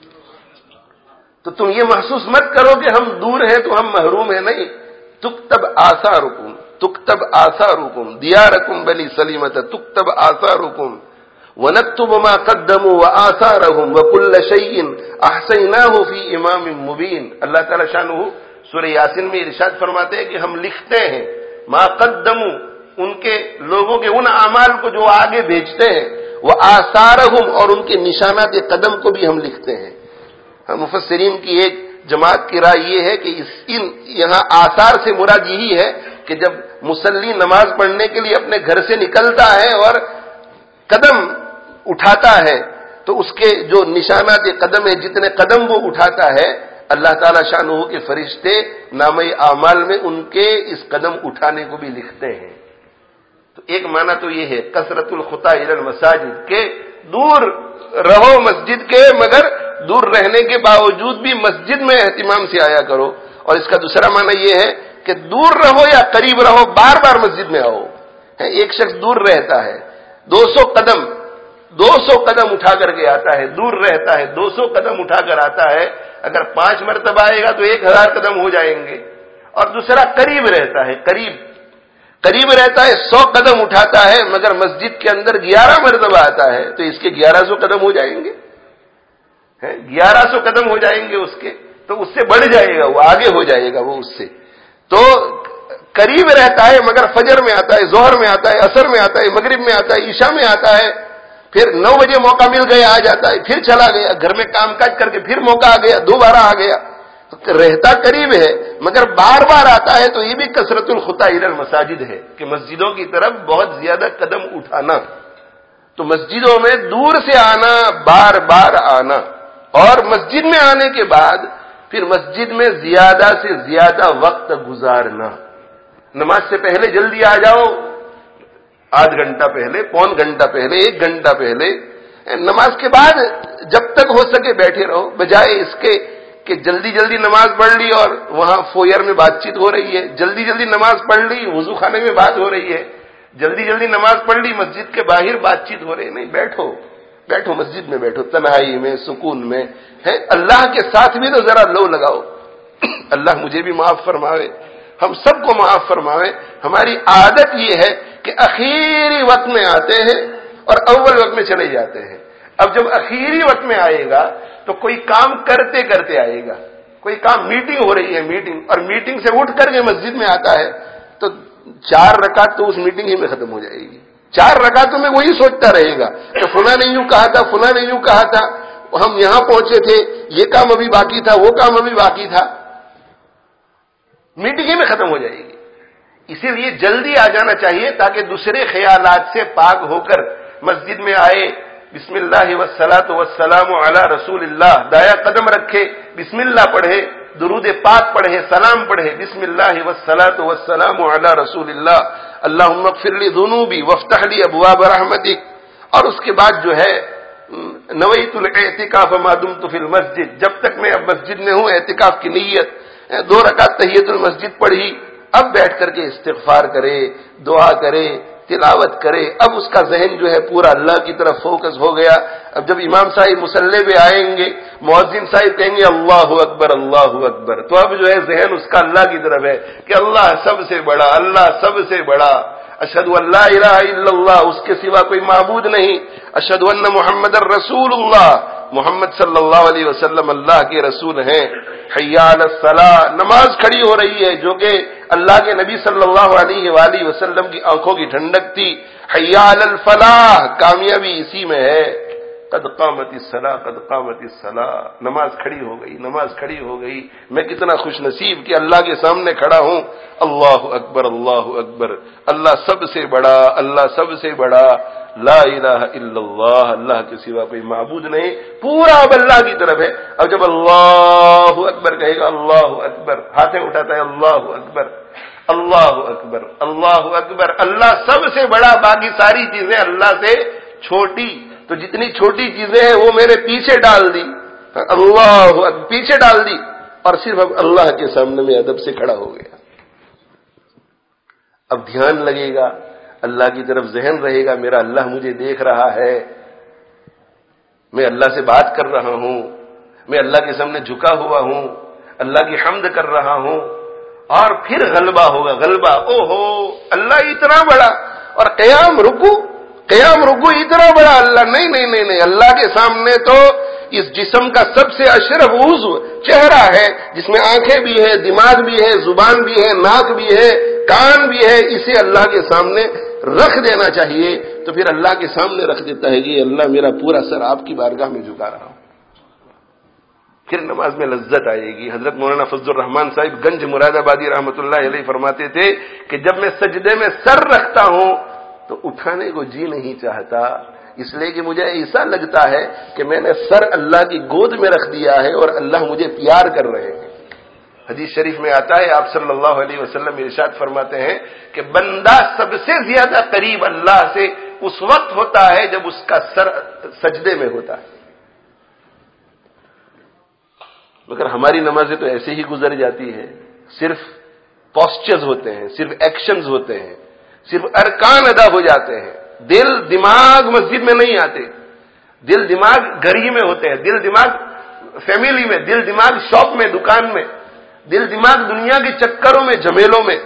[SPEAKER 1] تو تم یہ محسوس مت کرو کہ ہم دور ہیں تو ہم محروم ہیں، نہیں، تکتب آثارکم، تکتب آثارکم دیارکم بنی سلیمۃ تکتب آثارکم ونکتب ما قدموا وآثارهم وكل شيء احصيناه في امام مبين۔ اللہ تعالی شانہ سورہ یاسین میں ارشاد فرماتے ہیں کہ ہم لکھتے ہیں ما قدموا، ان کے لوگوں کے ان اعمال کو جو آگے بھیجتے ہیں، وآثارهم، اور ان کے نشانات قدم کو بھی ہم لکھتے ہیں۔ مفسرین کی ایک جماعت کی رائے یہ ہے کہ اس ان یہاں آثار سے مراد یہی ہے کہ جب مصلی نماز پڑھنے کے لیے اپنے گھر سے نکلتا ہے اور قدم اٹھاتا ہے تو اس کے جو نشانات قدم ہے، جتنے قدم وہ اٹھاتا ہے، اللہ تعالی شانہ کے فرشتے نامہ اعمال میں ان کے اس قدم اٹھانے کو بھی لکھتے ہیں۔ تو ایک معنی تو یہ ہے کثرت الخطا الی المساجد، کہ دور رہو مسجد کے، مگر دور رہنے کے باوجود بھی مسجد میں اہتمام سے آیا کرو۔ اور اس کا دوسرا معنی یہ ہے کہ دور رہو یا قریب رہو، بار بار مسجد میں آؤ۔ ایک شخص دور رہتا ہے، دو سو قدم دو سو قدم اٹھا کر کے آتا ہے، دور رہتا ہے، دو سو قدم اٹھا کر آتا ہے، اگر پانچ مرتبہ آئے گا تو ایک ہزار قدم ہو جائیں گے۔ اور دوسرا قریب رہتا ہے، قریب قریب رہتا ہے، سو قدم اٹھاتا ہے، مگر مسجد کے اندر گیارہ مرتبہ آتا ہے تو اس کے گیارہ سو قدم ہو جائیں گے، گیارہ سو قدم ہو جائیں گے اس کے، تو اس سے بڑھ جائے گا، وہ آگے ہو جائے گا وہ اس سے۔ تو قریب رہتا ہے مگر فجر میں آتا ہے، ظہر میں آتا ہے، عصر میں آتا ہے، مغرب میں آتا ہے، عشاء میں آتا ہے، پھر نو بجے موقع مل گیا آ جاتا ہے، پھر چلا گیا، گھر میں کام کاج کر کے پھر موقع آ گیا، دوبارہ آ گیا، رہتا قریب ہے مگر بار بار آتا ہے۔ تو یہ بھی کثرت الخطا الی المساجد ہے کہ مسجدوں کی طرف بہت زیادہ قدم اٹھانا۔ تو مسجدوں میں دور سے آنا، بار بار آنا، اور مسجد میں آنے کے بعد پھر مسجد میں زیادہ سے زیادہ وقت گزارنا۔ نماز سے پہلے جلدی آ جاؤ، آدھ گھنٹہ پہلے، پون گھنٹہ پہلے، ایک گھنٹہ پہلے۔ نماز کے بعد جب تک ہو سکے بیٹھے رہو، بجائے اس کے کہ جلدی جلدی نماز پڑھ لی اور وہاں فویر میں بات چیت ہو رہی ہے، جلدی جلدی نماز پڑھ لی وضو خانے میں بات ہو رہی ہے، جلدی جلدی نماز پڑھ لی مسجد کے باہر بات چیت ہو رہی ہے۔ نہیں، بیٹھو بیٹھو مسجد میں بیٹھو، تنہائی میں، سکون میں، ہے اللہ کے ساتھ بھی تو ذرا لو لگاؤ۔ اللہ مجھے بھی معاف فرماوے، ہم سب کو معاف فرماوے۔ ہماری عادت یہ ہے کہ اخیری وقت میں آتے ہیں اور اول وقت میں چلے جاتے ہیں۔ اب جب اخیری وقت میں آئے گا تو کوئی کام کرتے کرتے آئے گا، کوئی کام، میٹنگ ہو رہی ہے، میٹنگ، اور میٹنگ سے اٹھ کر کے مسجد میں آتا ہے تو چار رکعت تو اس میٹنگ ہی میں ختم ہو جائے گی۔ چار رکعتوں میں وہی سوچتا رہے گا کہ فلاں نے یوں کہا تھا، فلاں نے یوں کہا تھا، ہم یہاں پہنچے تھے، یہ کام ابھی باقی تھا، وہ کام ابھی باقی تھا، میٹنگ ہی میں ختم ہو جائے گی۔ اسی لیے جلدی آ جانا چاہیے تاکہ دوسرے خیالات سے پاک ہو کر مسجد میں آئے، بسم اللہ والصلاۃ والسلام علی رسول اللہ، دایا قدم رکھے، بسم اللہ پڑھے، درود پاک پڑھے، سلام پڑھے، بسم اللہ والصلاۃ والسلام علی رسول اللہ، اللہم اغفر لی ذنوبی وافتح لی ابواب رحمتک۔ اور اس کے بعد جو ہے نویت الاعتکاف ما دمت فی المسجد، جب تک میں اب مسجد میں ہوں اعتکاف کی نیت، دو رکعت تحیۃ المسجد پڑھی، اب بیٹھ کر کے استغفار کرے، دعا کرے، تلاوت کرے۔ اب اس کا ذہن جو ہے پورا اللہ کی طرف فوکس ہو گیا۔ اب جب امام صاحب مصلی پہ آئیں گے، مؤذن صاحب کہیں گے اللہ اکبر اللہ اکبر، تو اب جو ہے ذہن اس کا اللہ کی طرف ہے کہ اللہ سب سے بڑا، اللہ سب سے بڑا، اشہد ان لا الہ الا اللہ، اس کے سوا کوئی معبود نہیں، اشہد ان محمد الرسول اللہ، محمد صلی اللہ علیہ وسلم اللہ کے رسول ہیں۔ حی علی الصلاۃ، نماز کھڑی ہو رہی ہے جو کہ اللہ کے نبی صلی اللہ علیہ وآلہ وسلم کی آنکھوں کی ٹھنڈک تھی۔ حی علی الفلاح، کامیابی اسی میں ہے۔ قد قامت الصلاۃ قد قامت الصلاۃ، نماز کھڑی ہو گئی، نماز کھڑی ہو گئی۔ میں کتنا خوش نصیب کہ اللہ کے سامنے کھڑا ہوں۔ اللہ اکبر اللہ اکبر، اللہ سب سے بڑا، اللہ سب سے بڑا، لا الہ الا اللہ، اللہ کے سوا کوئی معبود نہیں، پورا اب اللہ کی طرف ہے۔ اب جب اللہ اکبر کہے گا، اللہ اکبر، ہاتھیں اٹھاتا ہے اللہ اکبر، اللہ اکبر اللہ اکبر، اللہ سب سے بڑا، باقی ساری چیزیں اللہ سے چھوٹی، تو جتنی چھوٹی چیزیں ہیں وہ میرے پیچھے ڈال دی، اللہ پیچھے ڈال دی، اور صرف اب اللہ کے سامنے میں ادب سے کھڑا ہو گیا۔ اب دھیان لگے گا، اللہ کی طرف ذہن رہے گا، میرا اللہ مجھے دیکھ رہا ہے، میں اللہ سے بات کر رہا ہوں، میں اللہ کے سامنے جھکا ہوا ہوں، اللہ کی حمد کر رہا ہوں، اور پھر غلبہ ہوگا، غلبہ، او ہو اللہ اتنا بڑا، اور قیام رکوع، قیام رکوع اتنا بڑا اللہ، نہیں نہیں نہیں نہیں، اللہ کے سامنے تو اس جسم کا سب سے اشرف عضو چہرہ ہے، جس میں آنکھیں بھی ہے، دماغ بھی ہے، زبان بھی ہے، ناک بھی ہے، کان بھی ہے، اسے اللہ کے سامنے رکھ دینا چاہیے، تو پھر اللہ کے سامنے رکھ دیتا ہے کہ اللہ میرا پورا سر آپ کی بارگاہ میں جھکا رہا ہوں، پھر نماز میں لذت آئے گی۔ حضرت مولانا فضل الرحمان صاحب گنج مراد آبادی رحمۃ اللہ علیہ فرماتے تھے کہ جب میں سجدے میں سر رکھتا ہوں تو اٹھانے کو جی نہیں چاہتا، اس لیے کہ مجھے ایسا لگتا ہے کہ میں نے سر اللہ کی گود میں رکھ دیا ہے اور اللہ مجھے پیار کر رہے ہیں۔ حدیث شریف میں آتا ہے، آپ صلی اللہ علیہ وسلم ارشاد فرماتے ہیں کہ بندہ سب سے زیادہ قریب اللہ سے اس وقت ہوتا ہے جب اس کا سر سجدے میں ہوتا ہے، مگر ہماری نمازیں تو ایسے ہی گزر جاتی ہے، صرف پوسچرز ہوتے ہیں، صرف ایکشنز ہوتے ہیں، صرف ارکان ادا ہو جاتے ہیں، دل دماغ مسجد میں نہیں آتے، دل دماغ گھر ہی میں ہوتے ہیں، دل دماغ فیملی میں، دل دماغ شاپ میں، دکان میں، دل دماغ دنیا کے چکروں میں، جھمیلوں میں۔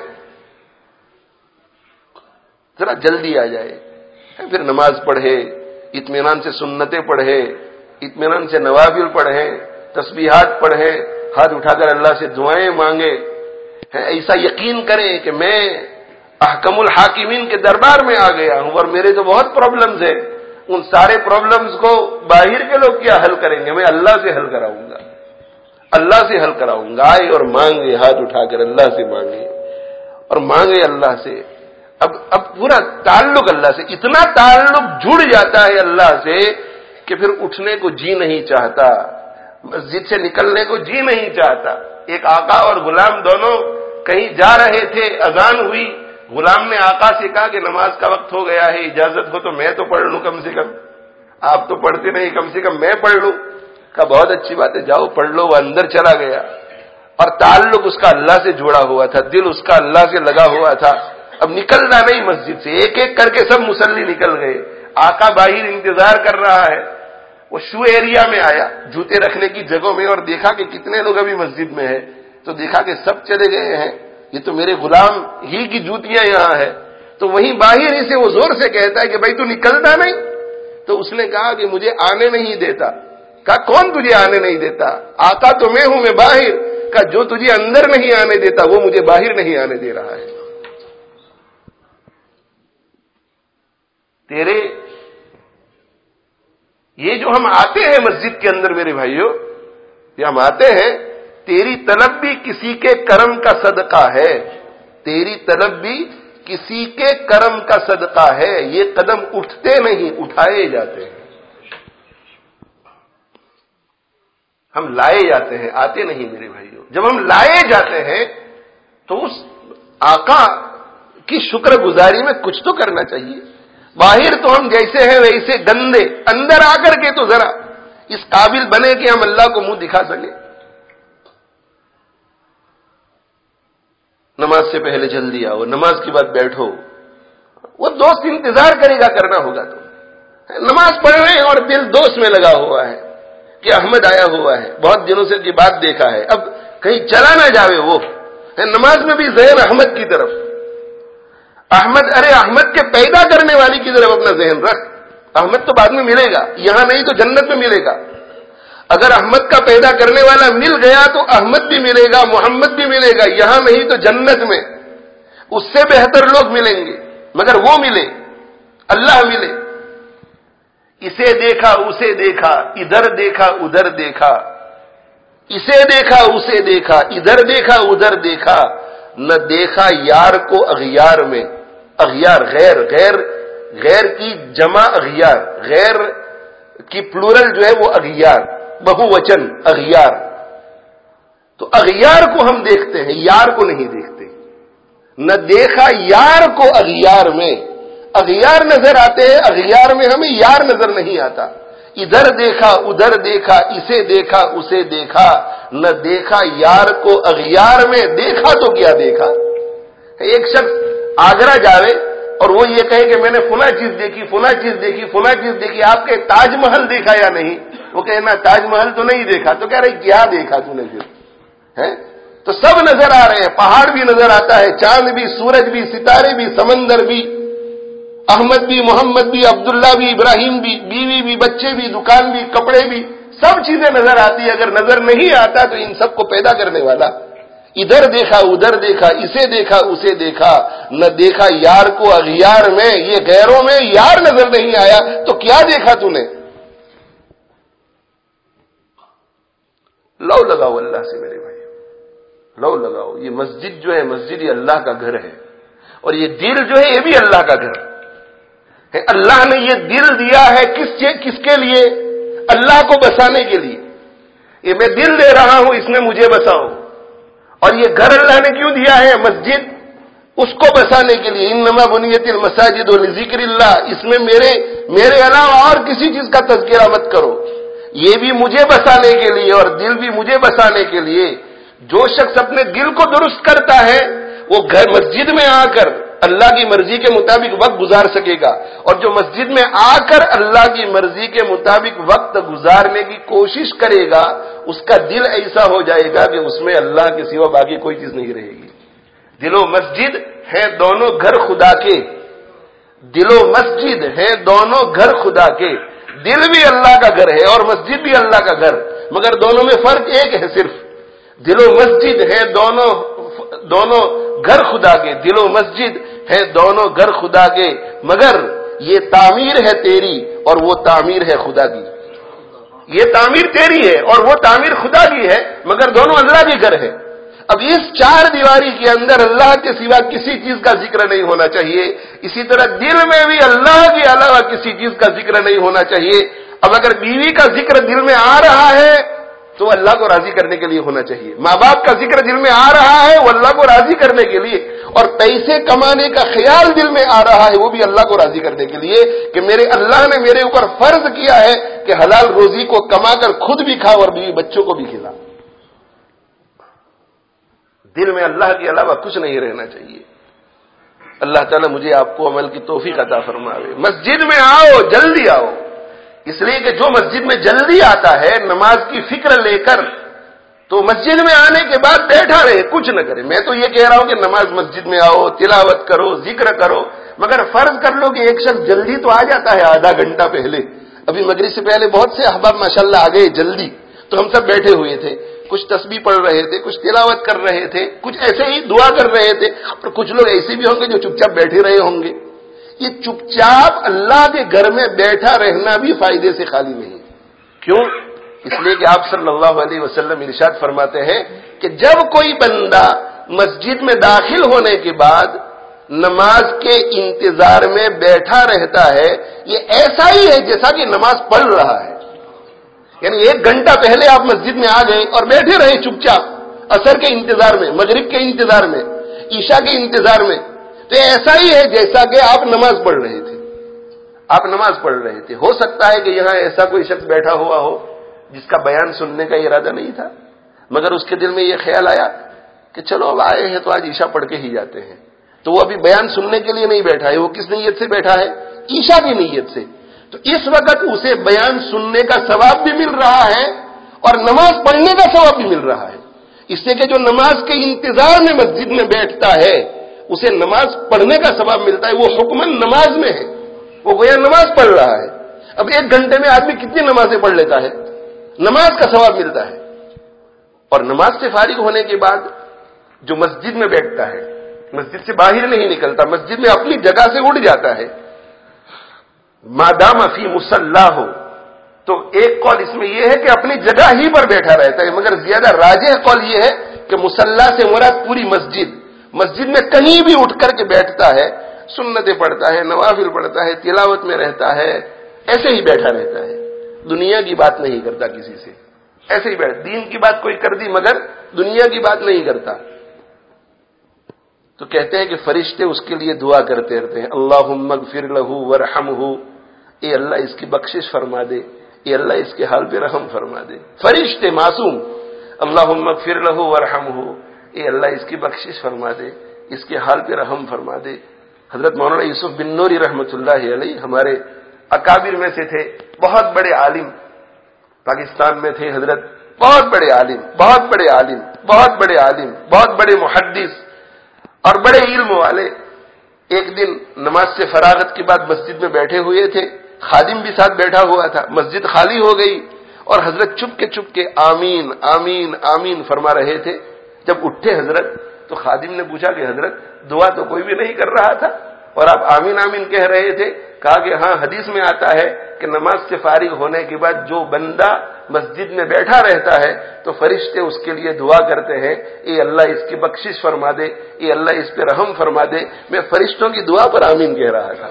[SPEAKER 1] ذرا جلدی آ جائے، پھر نماز پڑھے، اطمینان سے سنتیں پڑھے، اطمینان سے نوافل پڑھے، تسبیحات پڑھے، ہاتھ اٹھا کر اللہ سے دعائیں مانگے، ایسا یقین کریں کہ میں احکم الحاکمین کے دربار میں آ گیا ہوں اور میرے تو بہت پرابلمز ہیں، ان سارے پرابلمز کو باہر کے لوگ کیا حل کریں گے، میں اللہ سے حل کراؤں گا، اللہ سے حل کراؤں گا۔ آئے اور مانگے، ہاتھ اٹھا کر اللہ سے مانگے اور مانگے اللہ سے، اب اب پورا تعلق اللہ سے، اتنا تعلق جڑ جاتا ہے اللہ سے کہ پھر اٹھنے کو جی نہیں چاہتا، مسجد سے نکلنے کو جی نہیں چاہتا۔ ایک آقا اور غلام دونوں کہیں جا رہے تھے، اذان ہوئی، غلام نے آقا سے کہا کہ نماز کا وقت ہو گیا ہے، اجازت ہو تو میں تو پڑھ لوں، کم سے کم آپ تو پڑھتے نہیں، کم سے کم میں پڑھ لوں۔ کہا بہت اچھی بات ہے، جاؤ پڑھ لو۔ وہ اندر چلا گیا اور تعلق اس کا اللہ سے جڑا ہوا تھا، دل اس کا اللہ سے لگا ہوا تھا۔ اب نکلنا نہیں مسجد سے، ایک ایک کر کے سب مصلی نکل گئے، آقا باہر انتظار کر رہا ہے۔ وہ شو ایریا میں آیا، جوتے رکھنے کی جگہوں میں، اور دیکھا کہ کتنے لوگ ابھی مسجد میں ہیں، تو دیکھا کہ سب چلے گئے ہیں، یہ تو میرے غلام ہی کی جوتیاں یہاں ہیں، تو وہیں باہر ہی سے وہ زور سے کہتا ہے کہ بھائی تو نکلتا نہیں؟ تو اس نے کہا کہ مجھے آنے نہیں دیتا۔ کہا کون تجھے آنے نہیں دیتا؟ آقا تو میں ہوں، میں باہر۔ کہا جو تجھے اندر نہیں آنے دیتا وہ مجھے باہر نہیں آنے دے رہا ہے۔ تیرے یہ جو ہم آتے ہیں مسجد کے اندر میرے بھائیوں، یہ ہم آتے ہیں، تیری طلب بھی کسی کے کرم کا صدقہ ہے، تیری طلب بھی کسی کے کرم کا صدقہ ہے۔ یہ قدم اٹھتے نہیں، اٹھائے جاتے ہیں، ہم لائے جاتے ہیں، آتے نہیں میرے بھائیوں۔ جب ہم لائے جاتے ہیں تو اس آقا کی شکر گزاری میں کچھ تو کرنا چاہیے۔ باہر تو ہم جیسے ہیں ویسے گندے، اندر آ کر کے تو ذرا اس قابل بنے کہ ہم اللہ کو منہ دکھا سکیں۔ نماز سے پہلے جلدی آؤ، نماز کے بعد بیٹھو، وہ دوست انتظار کرے گا، کرنا ہوگا تو۔ نماز پڑھ رہے ہیں اور دل دوست میں لگا ہوا ہے کہ احمد آیا ہوا ہے، بہت دنوں سے کی بات دیکھا ہے، اب کہیں چلا نہ جاوے وہ، نماز میں بھی ذہن احمد کی طرف، احمد، ارے احمد کے پیدا کرنے والی کی طرف اپنا ذہن رکھ۔ احمد تو بعد میں ملے گا، یہاں نہیں تو جنت میں ملے گا۔ اگر احمد کا پیدا کرنے والا مل گیا تو احمد بھی ملے گا، محمد بھی ملے گا، یہاں نہیں تو جنت میں اس سے بہتر لوگ ملیں گے، مگر وہ ملے، اللہ ملے۔ اسے دیکھا اسے دیکھا، ادھر دیکھا ادھر دیکھا، اسے دیکھا اسے دیکھا، ادھر دیکھا ادھر دیکھا، نہ دیکھا یار کو اغیار میں۔ اغیار غیر، غیر غیر کی جمع اغیار، غیر کی پلورل جو ہے وہ اغیار، بہو وچن اغیار۔ تو اغیار کو ہم دیکھتے ہیں، یار کو نہیں دیکھتے۔ نہ دیکھا یار کو اغیار میں. اغیار نظر آتے ہیں, اغیار میں ہمیں یار نظر نہیں آتا. ادھر دیکھا ادھر دیکھا, اسے دیکھا اسے دیکھا, نہ دیکھا یار کو اغیار میں. دیکھا تو کیا دیکھا. ایک شخص آگرہ جاوے اور وہ یہ کہے کہ میں نے فلاں چیز دیکھی فلاں چیز دیکھی فلاں چیز دیکھی, آپ کے تاج محل دیکھا یا نہیں؟ وہ کہے نا تاج محل تو نہیں دیکھا. تو کہہ رہے کیا دیکھا تو نے پھر ہے؟ تو سب نظر آ رہے ہیں, پہاڑ بھی نظر آتا ہے, چاند بھی, سورج بھی, ستارے بھی, سمندر بھی, احمد بھی, محمد بھی, عبداللہ بھی, ابراہیم بھی, بیوی بھی, بچے بھی, دکان بھی, کپڑے بھی, سب چیزیں نظر آتی ہے. اگر نظر نہیں آتا تو ان سب کو پیدا کرنے والا. ادھر دیکھا ادھر دیکھا, اسے دیکھا اسے دیکھا, نہ دیکھا یار کو اغیار میں. یہ غیروں میں یار نظر نہیں آیا تو کیا دیکھا تو نے؟ لو لگاؤ اللہ سے میرے بھائی, لو لگاؤ. یہ مسجد جو ہے, مسجد یہ اللہ کا گھر ہے, اور یہ دل جو ہے یہ بھی اللہ کا گھر ہے. اللہ نے یہ دل دیا ہے کس کس کے لیے؟ اللہ کو بسانے کے لیے. یہ میں دل دے رہا ہوں, اس میں مجھے بساؤ. اور یہ گھر اللہ نے کیوں دیا ہے مسجد؟ اس کو بسانے کے لیے. انما بنیت المساجد لذکر اللہ. اس میں میرے میرے علاوہ اور کسی چیز کا تذکرہ مت کرو. یہ بھی مجھے بسانے کے لیے اور دل بھی مجھے بسانے کے لیے. جو شخص اپنے دل کو درست کرتا ہے وہ گھر مسجد میں آ کر اللہ کی مرضی کے مطابق وقت گزار سکے گا, اور جو مسجد میں آ کر اللہ کی مرضی کے مطابق وقت گزارنے کی کوشش کرے گا اس کا دل ایسا ہو جائے گا کہ اس میں اللہ کے سوا باقی کوئی چیز نہیں رہے گی. دل و مسجد ہیں دونوں گھر خدا کے. دل و مسجد ہیں دونوں گھر خدا کے. دل بھی اللہ کا گھر ہے اور مسجد بھی اللہ کا گھر, مگر دونوں میں فرق ایک ہے صرف. دل و مسجد ہیں دونوں دونوں گھر خدا کے. دل و مسجد ہے دونوں گھر خدا کے, مگر یہ تعمیر ہے تیری اور وہ تعمیر ہے خدا کی. یہ تعمیر تیری ہے اور وہ تعمیر خدا کی ہے, مگر دونوں اللہ کے گھر ہے. اب اس چار دیواری کے اندر اللہ کے سوا کسی چیز کا ذکر نہیں ہونا چاہیے. اسی طرح دل میں بھی اللہ کے علاوہ کسی چیز کا ذکر نہیں ہونا چاہیے. اب اگر بیوی کا ذکر دل میں آ رہا ہے تو اللہ کو راضی کرنے کے لیے ہونا چاہیے. ماں باپ کا ذکر دل میں آ رہا ہے وہ اللہ کو راضی کرنے کے لیے, اور پیسے کمانے کا خیال دل میں آ رہا ہے وہ بھی اللہ کو راضی کرنے کے لیے کہ میرے اللہ نے میرے اوپر فرض کیا ہے کہ حلال روزی کو کما کر خود بھی کھا اور بیوی بچوں کو بھی کھلا. دل میں اللہ کے علاوہ کچھ نہیں رہنا چاہیے. اللہ تعالیٰ مجھے آپ کو عمل کی توفیق عطا فرمائے. مسجد میں آؤ, جلدی آؤ, اس لیے کہ جو مسجد میں جلدی آتا ہے نماز کی فکر لے کر تو مسجد میں آنے کے بعد بیٹھا رہے, کچھ نہ کرے. میں تو یہ کہہ رہا ہوں کہ نماز مسجد میں آؤ, تلاوت کرو, ذکر کرو, مگر فرض کر لو کہ ایک شخص جلدی تو آ جاتا ہے آدھا گھنٹہ پہلے. ابھی مغرب سے پہلے بہت سے احباب ماشاءاللہ آ گئے جلدی, تو ہم سب بیٹھے ہوئے تھے, کچھ تسبیح پڑھ رہے تھے, کچھ تلاوت کر رہے تھے, کچھ ایسے ہی دعا کر رہے تھے, اور کچھ لوگ ایسے بھی ہوں گے جو چپ چاپ بیٹھے رہے ہوں گے. یہ چپ چاپ اللہ کے گھر میں بیٹھا رہنا بھی فائدے سے خالی نہیں. کیوں؟ اس لیے کہ آپ صلی اللہ علیہ وسلم ارشاد فرماتے ہیں کہ جب کوئی بندہ مسجد میں داخل ہونے کے بعد نماز کے انتظار میں بیٹھا رہتا ہے, یہ ایسا ہی ہے جیسا کہ نماز پڑھ رہا ہے. یعنی ایک گھنٹہ پہلے آپ مسجد میں آ گئے اور بیٹھے رہے چپ چاپ عصر کے انتظار میں, مغرب کے انتظار میں, عشاء کے انتظار میں, تو ایسا ہی ہے جیسا کہ آپ نماز پڑھ رہے تھے. آپ نماز پڑھ رہے تھے. ہو سکتا ہے کہ یہاں ایسا کوئی شخص بیٹھا ہوا ہو جس کا بیان سننے کا ارادہ نہیں تھا, مگر اس کے دل میں یہ خیال آیا کہ چلو اب آئے ہیں تو آج عشاء پڑھ کے ہی جاتے ہیں. تو وہ ابھی بیان سننے کے لیے نہیں بیٹھا ہے, وہ کس نیت سے بیٹھا ہے؟ عشاء کی نیت سے. تو اس وقت اسے بیان سننے کا ثواب بھی مل رہا ہے اور نماز پڑھنے کا ثواب بھی مل رہا ہے. اس سے کہ جو نماز کے انتظار میں مسجد میں بیٹھتا ہے اسے نماز پڑھنے کا ثواب ملتا ہے. وہ حکماً نماز میں ہے, وہ گویا نماز پڑھ رہا ہے. اب ایک گھنٹے میں آدمی کتنی نمازیں پڑھ لیتا ہے؟ نماز کا ثواب ملتا ہے. اور نماز سے فارغ ہونے کے بعد جو مسجد میں بیٹھتا ہے, مسجد سے باہر نہیں نکلتا, مسجد میں اپنی جگہ سے اٹھ جاتا ہے, مادام فی مصلی ہو, تو ایک قول اس میں یہ ہے کہ اپنی جگہ ہی پر بیٹھا رہتا ہے, مگر زیادہ راجح قول یہ ہے کہ مصلی سے مراد پوری مسجد. مسجد میں کہیں بھی اٹھ کر کے بیٹھتا ہے, سنتیں پڑھتا ہے, نوافل پڑھتا ہے, تلاوت میں رہتا ہے, ایسے ہی بیٹھا رہتا ہے, دنیا کی بات نہیں کرتا کسی سے, ایسے ہی بیٹھ. دین کی بات کوئی کر دی مگر دنیا کی بات نہیں کرتا. تو کہتے ہیں کہ فرشتے اس کے لیے دعا کرتے رہتے ہیں، اللہم اغفر لہ ورحمہ، اے اللہ اس کی بخشش فرما دے، اے اللہ اس کے حال پہ رحم فرما دے. فرشتے معصوم، اللہم اغفر لہ ورحمہ، اے اللہ اس کی بخشش فرما دے، اس کے حال پہ رحم فرما دے. حضرت مولانا یوسف بن نوری رحمۃ اللہ علیہ ہمارے اکابر میں سے تھے، بہت بڑے عالم پاکستان میں تھے. حضرت بہت بڑے عالم بہت بڑے عالم بہت بڑے عالم بہت بڑے محدث اور بڑے علم والے. ایک دن نماز سے فراغت کے بعد مسجد میں بیٹھے ہوئے تھے، خادم بھی ساتھ بیٹھا ہوا تھا. مسجد خالی ہو گئی اور حضرت چپ کے چپ کے آمین آمین آمین فرما رہے تھے. جب اٹھے حضرت تو خادم نے پوچھا کہ حضرت دعا تو کوئی بھی نہیں کر رہا تھا اور آپ آمین آمین کہہ رہے تھے. کہا کہ ہاں، حدیث میں آتا ہے کہ نماز سے فارغ ہونے کے بعد جو بندہ مسجد میں بیٹھا رہتا ہے تو فرشتے اس کے لیے دعا کرتے ہیں، اے اللہ اس کی بخشش فرما دے، اے اللہ اس پہ رحم فرما دے. میں فرشتوں کی دعا پر آمین کہہ رہا تھا.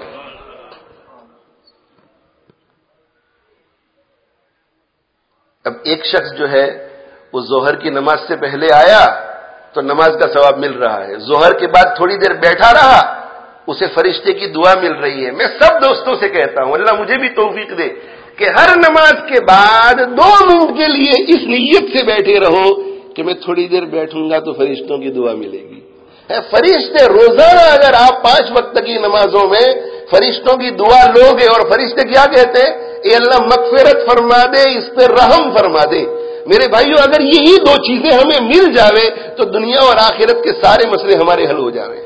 [SPEAKER 1] اب ایک شخص جو ہے وہ ظہر کی نماز سے پہلے آیا تو نماز کا ثواب مل رہا ہے، ظہر کے بعد تھوڑی دیر بیٹھا رہا اسے فرشتے کی دعا مل رہی ہے. میں سب دوستوں سے کہتا ہوں اللہ مجھے بھی توفیق دے کہ ہر نماز کے بعد دو منٹ کے لیے اس نیت سے بیٹھے رہو کہ میں تھوڑی دیر بیٹھوں گا تو فرشتوں کی دعا ملے گی. فرشتے روزانہ اگر آپ پانچ وقت کی نمازوں میں فرشتوں کی دعا لوگے، اور فرشتے کیا کہتے ہیں، اے اللہ مغفرت فرما دے، اس پہ رحم فرما دے. میرے بھائیو اگر یہی دو چیزیں ہمیں مل جاوے تو دنیا اور آخرت کے سارے مسئلے ہمارے حل ہو جاوے.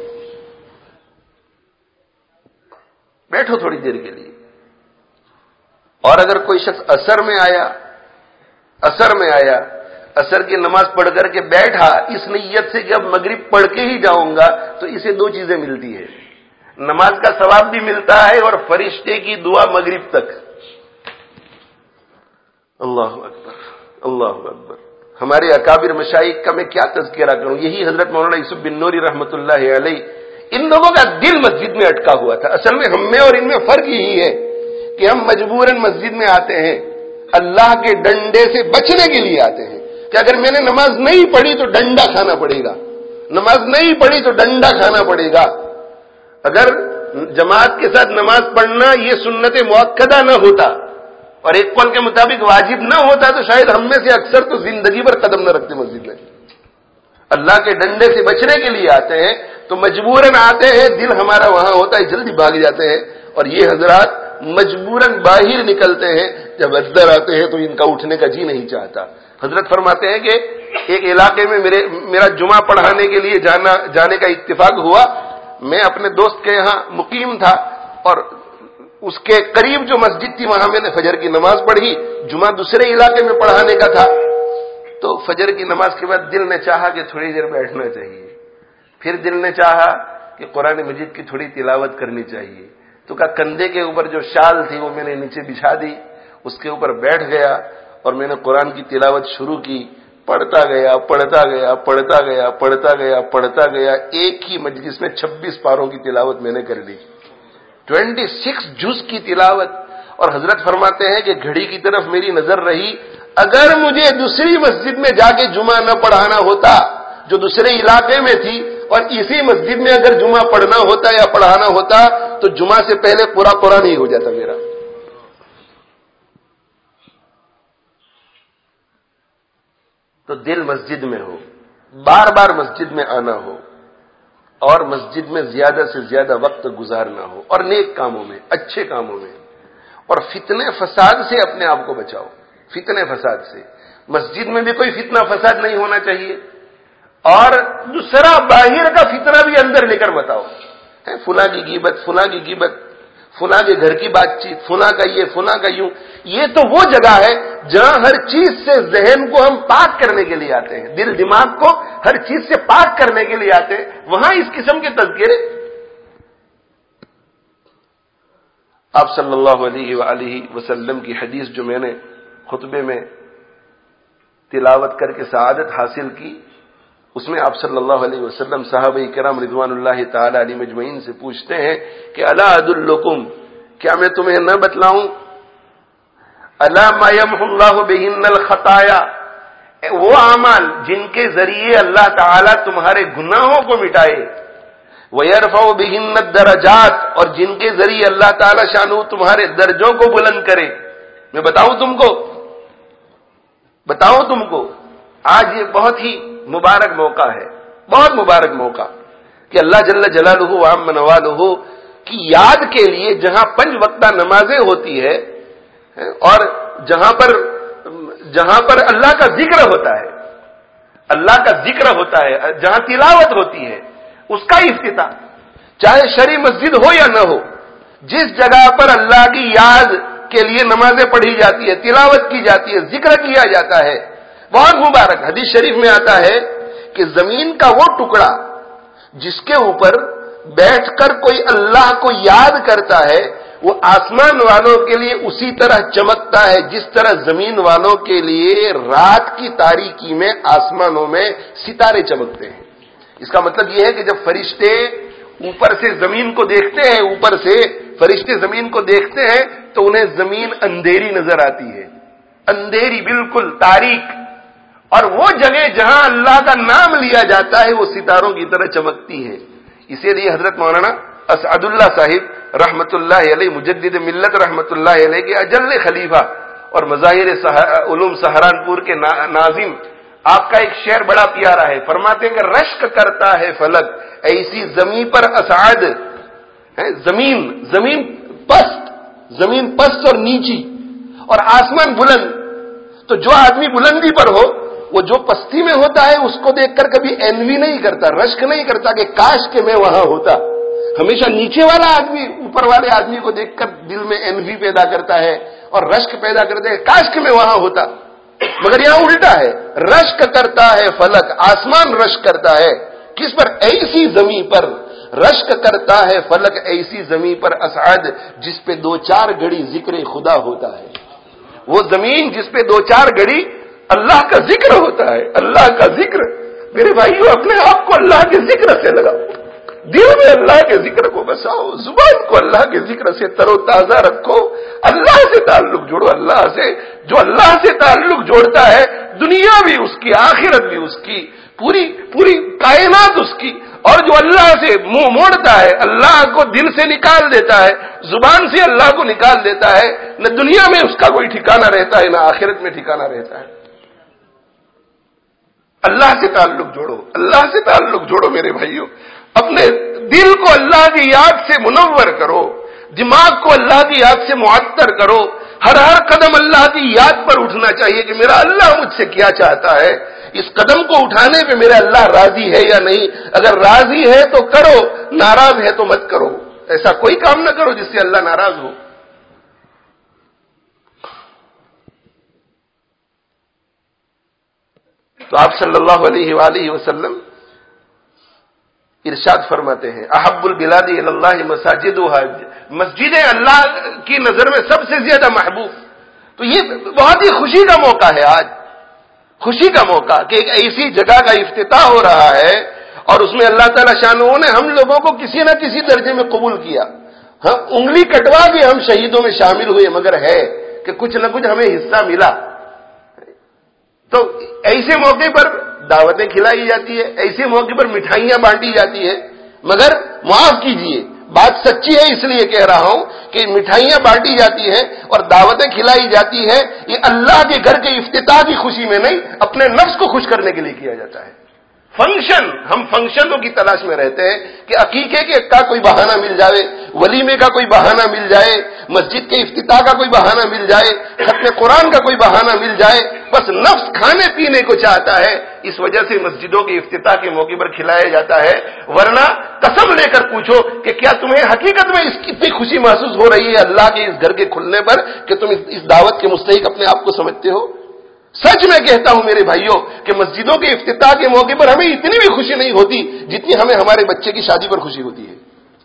[SPEAKER 1] بیٹھو تھوڑی دیر کے لیے. اور اگر کوئی شخص اثر میں آیا اثر میں آیا اثر کی نماز پڑھ کر کے بیٹھا اس نیت سے کہ اب مغرب پڑھ کے ہی جاؤں گا، تو اسے دو چیزیں ملتی ہے، نماز کا ثواب بھی ملتا ہے اور فرشتے کی دعا مغرب تک. اللہ اکبر اللہ اکبر. ہمارے اکابر مشائخ کا میں کیا تذکرہ کروں. یہی حضرت مولانا یوسف بن نوری رحمۃ اللہ علیہ، ان لوگوں کا دل مسجد میں اٹکا ہوا تھا. اصل میں ہم میں اور ان میں فرق یہی ہے کہ ہم مجبوراً مسجد میں آتے ہیں، اللہ کے ڈنڈے سے بچنے کے لیے آتے ہیں کہ اگر میں نے نماز نہیں پڑھی تو ڈنڈا کھانا پڑے گا، نماز نہیں پڑھی تو ڈنڈا کھانا پڑے گا. اگر جماعت کے ساتھ نماز پڑھنا یہ سنت مؤکدہ نہ ہوتا اور ایک قول کے مطابق واجب نہ ہوتا تو شاید ہم میں سے اکثر تو زندگی بھر قدم نہ رکھتے مسجد میں. اللہ کے ڈنڈے سے بچنے کے لیے آتے ہیں تو مجبوراً آتے ہیں، دل ہمارا وہاں ہوتا ہے، جلدی بھاگ جاتے ہیں. اور یہ حضرات مجبوراً باہر نکلتے ہیں، جب اندر آتے ہیں تو ان کا اٹھنے کا جی نہیں چاہتا. حضرت فرماتے ہیں کہ ایک علاقے میں میرے میرا جمعہ پڑھانے کے لیے جانا جانے کا اتفاق ہوا. میں اپنے دوست کے یہاں مقیم تھا اور اس کے قریب جو مسجد تھی وہاں میں نے فجر کی نماز پڑھی. جمعہ دوسرے علاقے میں پڑھانے کا تھا تو فجر کی نماز کے بعد دل نے چاہا کہ تھوڑی دیر بیٹھنا چاہیے. پھر دل نے چاہا کہ قرآن مجید کی تھوڑی تلاوت کرنی چاہیے. تو کہا کندھے کے اوپر جو شال تھی وہ میں نے نیچے بچھا دی، اس کے اوپر بیٹھ گیا اور میں نے قرآن کی تلاوت شروع کی. پڑھتا گیا پڑھتا گیا پڑھتا گیا پڑھتا گیا پڑھتا گیا ایک ہی مجلس میں چھبیس پاروں کی تلاوت میں نے کر لی، ٹوینٹی سکس جز کی تلاوت. اور حضرت فرماتے ہیں کہ گھڑی کی طرف میری نظر رہی، اگر مجھے دوسری مسجد میں جا کے جمعہ نہ پڑھانا ہوتا جو دوسرے علاقے میں تھی اور اسی مسجد میں اگر جمعہ پڑھنا ہوتا یا پڑھانا ہوتا تو جمعہ سے پہلے پورا قرآن ہی ہو جاتا میرا. تو دل مسجد میں ہو، بار بار مسجد میں آنا ہو اور مسجد میں زیادہ سے زیادہ وقت گزارنا ہو اور نیک کاموں میں، اچھے کاموں میں، اور فتنے فساد سے اپنے آپ کو بچاؤ. فتنے فساد سے مسجد میں بھی کوئی فتنہ فساد نہیں ہونا چاہیے اور دوسرا باہر کا فتنہ بھی اندر لے کر بتاؤ. فلاں کی غیبت فلاں کی غیبت فلاں کے گھر کی بات چیت فلاں کا یہ فلاں کا یوں. یہ تو وہ جگہ ہے جہاں ہر چیز سے ذہن کو ہم پاک کرنے کے لیے آتے ہیں، دل دماغ کو ہر چیز سے پاک کرنے کے لیے آتے ہیں، وہاں اس قسم کے تذکرے. آپ صلی اللہ علیہ وآلہ وسلم کی حدیث جو میں نے خطبے میں تلاوت کر کے سعادت حاصل کی، اس میں آپ صلی اللہ علیہ وسلم صحابہ کرام رضوان اللہ تعالی علیہ مجمعین سے پوچھتے ہیں کہ الا ادلکم، کیا میں تمہیں نہ بتلاؤں، الا ما یمحو اللہ بہن الخطایا، وہ اعمال جن کے ذریعے اللہ تعالی تمہارے گناہوں کو مٹائے. وَيَرْفَعُ بِهِنَّ الدَّرَجَاتِ، اور جن کے ذریعے اللہ تعالی شانہ تمہارے درجوں کو بلند کرے. میں بتاؤں تم کو بتاؤں تم کو آج یہ بہت ہی مبارک موقع ہے، بہت مبارک موقع کہ اللہ جل جلالہ وعم نوالہ کی یاد کے لیے جہاں پنج وقتہ نمازیں ہوتی ہے اور جہاں پر جہاں پر اللہ کا ذکر ہوتا ہے اللہ کا ذکر ہوتا ہے جہاں تلاوت ہوتی ہے، اس کا افتتاح، چاہے شرعی مسجد ہو یا نہ ہو، جس جگہ پر اللہ کی یاد کے لیے نمازیں پڑھی جاتی ہے، تلاوت کی جاتی ہے، ذکر کیا جاتا ہے، بہت مبارک. حدیث شریف میں آتا ہے کہ زمین کا وہ ٹکڑا جس کے اوپر بیٹھ کر کوئی اللہ کو یاد کرتا ہے، وہ آسمان والوں کے لیے اسی طرح چمکتا ہے جس طرح زمین والوں کے لیے رات کی تاریکی میں آسمانوں میں ستارے چمکتے ہیں. اس کا مطلب یہ ہے کہ جب فرشتے اوپر سے زمین کو دیکھتے ہیں اوپر سے فرشتے زمین کو دیکھتے ہیں تو انہیں زمین اندھیری نظر آتی ہے، اندھیری بالکل تاریک، اور وہ جگہ جہاں اللہ کا نام لیا جاتا ہے وہ ستاروں کی طرح چمکتی ہے. اسی لیے حضرت مولانا اسعد اللہ صاحب رحمت اللہ علیہ مجدد ملت رحمت اللہ علیہ کے اجل خلیفہ اور مظاہر علوم سہارنپور کے ناظم، آپ کا ایک شعر بڑا پیارا ہے، فرماتے ہیں کہ رشک کرتا ہے فلک ایسی زمین پر اسعد، زمین زمین پست زمین پست اور نیچی اور آسمان بلند. تو جو آدمی بلندی پر ہو وہ جو پستی میں ہوتا ہے اس کو دیکھ کر کبھی انوی نہیں کرتا، رشک نہیں کرتا کہ کاش کہ میں وہاں ہوتا. ہمیشہ نیچے والا آدمی اوپر والے آدمی کو دیکھ کر دل میں انوی پیدا کرتا ہے اور رشک پیدا کرتا ہے کاش کہ میں وہاں ہوتا. مگر یہاں الٹا ہے، رشک کرتا ہے فلک، آسمان رشک کرتا ہے کس پر؟ ایسی زمین پر رشک کرتا ہے فلک ایسی زمین پر اسعد جس پہ دو چار گھڑی ذکر خدا ہوتا ہے. وہ زمین جس پہ دو چار گھڑی اللہ کا ذکر ہوتا ہے، اللہ کا ذکر. میرے بھائیو اپنے آپ کو اللہ کے ذکر سے لگاؤ، دل میں اللہ کے ذکر کو بساؤ، زبان کو اللہ کے ذکر سے تر و تازہ رکھو، اللہ سے تعلق جوڑو. اللہ سے جو اللہ سے تعلق جوڑتا ہے دنیا بھی اس کی، آخرت بھی اس کی، پوری پوری کائنات اس کی. اور جو اللہ سے منہ موڑتا ہے، اللہ کو دل سے نکال دیتا ہے، زبان سے اللہ کو نکال دیتا ہے، نہ دنیا میں اس کا کوئی ٹھکانہ رہتا ہے نہ آخرت میں ٹھکانہ رہتا ہے. اللہ سے تعلق جوڑو، اللہ سے تعلق جوڑو میرے بھائیوں. اپنے دل کو اللہ کی یاد سے منور کرو، دماغ کو اللہ کی یاد سے معطر کرو. ہر ہر قدم اللہ کی یاد پر اٹھنا چاہیے کہ میرا اللہ مجھ سے کیا چاہتا ہے، اس قدم کو اٹھانے پہ میرا اللہ راضی ہے یا نہیں. اگر راضی ہے تو کرو، ناراض ہے تو مت کرو. ایسا کوئی کام نہ کرو جس سے اللہ ناراض ہو. تو آپ صلی اللہ علیہ وآلہ وسلم ارشاد فرماتے ہیں احب البلاد الی اللہ مساجدها، مسجدیں اللہ کی نظر میں سب سے زیادہ محبوب. تو یہ بہت ہی خوشی کا موقع ہے آج، خوشی کا موقع کہ ایک ایسی جگہ کا افتتاح ہو رہا ہے اور اس میں اللہ تعالی شانہ نے ہم لوگوں کو کسی نہ کسی درجے میں قبول کیا. ہم انگلی کٹوا کے ہم شہیدوں میں شامل ہوئے، مگر ہے کہ کچھ نہ کچھ ہمیں حصہ ملا. تو ایسے موقع پر دعوتیں کھلائی جاتی ہے، ایسے موقع پر مٹھائیاں بانٹی جاتی ہے. مگر معاف کیجئے، بات سچی ہے اس لیے کہہ رہا ہوں کہ مٹھائیاں بانٹی جاتی ہیں اور دعوتیں کھلائی جاتی ہے، یہ اللہ کے گھر کے افتتاح کی خوشی میں نہیں، اپنے نفس کو خوش کرنے کے لیے کیا جاتا ہے. فنکشن، ہم فنکشنوں کی تلاش میں رہتے ہیں کہ عقیقے کے کا کوئی بہانہ مل جائے، ولیمے کا کوئی بہانہ مل جائے، مسجد کے افتتاح کا کوئی بہانہ مل جائے، ختم قرآن کا کوئی بہانہ مل جائے. بس نفس کھانے پینے کو چاہتا ہے، اس وجہ سے مسجدوں کے افتتاح کے موقع پر کھلایا جاتا ہے. ورنہ قسم لے کر پوچھو کہ کیا تمہیں حقیقت میں اس کی اتنی خوشی محسوس ہو رہی ہے اللہ کے اس گھر کے کھلنے پر کہ تم اس دعوت کے مستحق اپنے آپ کو سمجھتے ہو؟ سچ میں کہتا ہوں میرے بھائیوں کہ مسجدوں کے افتتاح کے موقع پر ہمیں اتنی بھی خوشی نہیں ہوتی جتنی ہمیں ہمارے بچے کی شادی پر خوشی ہوتی ہے.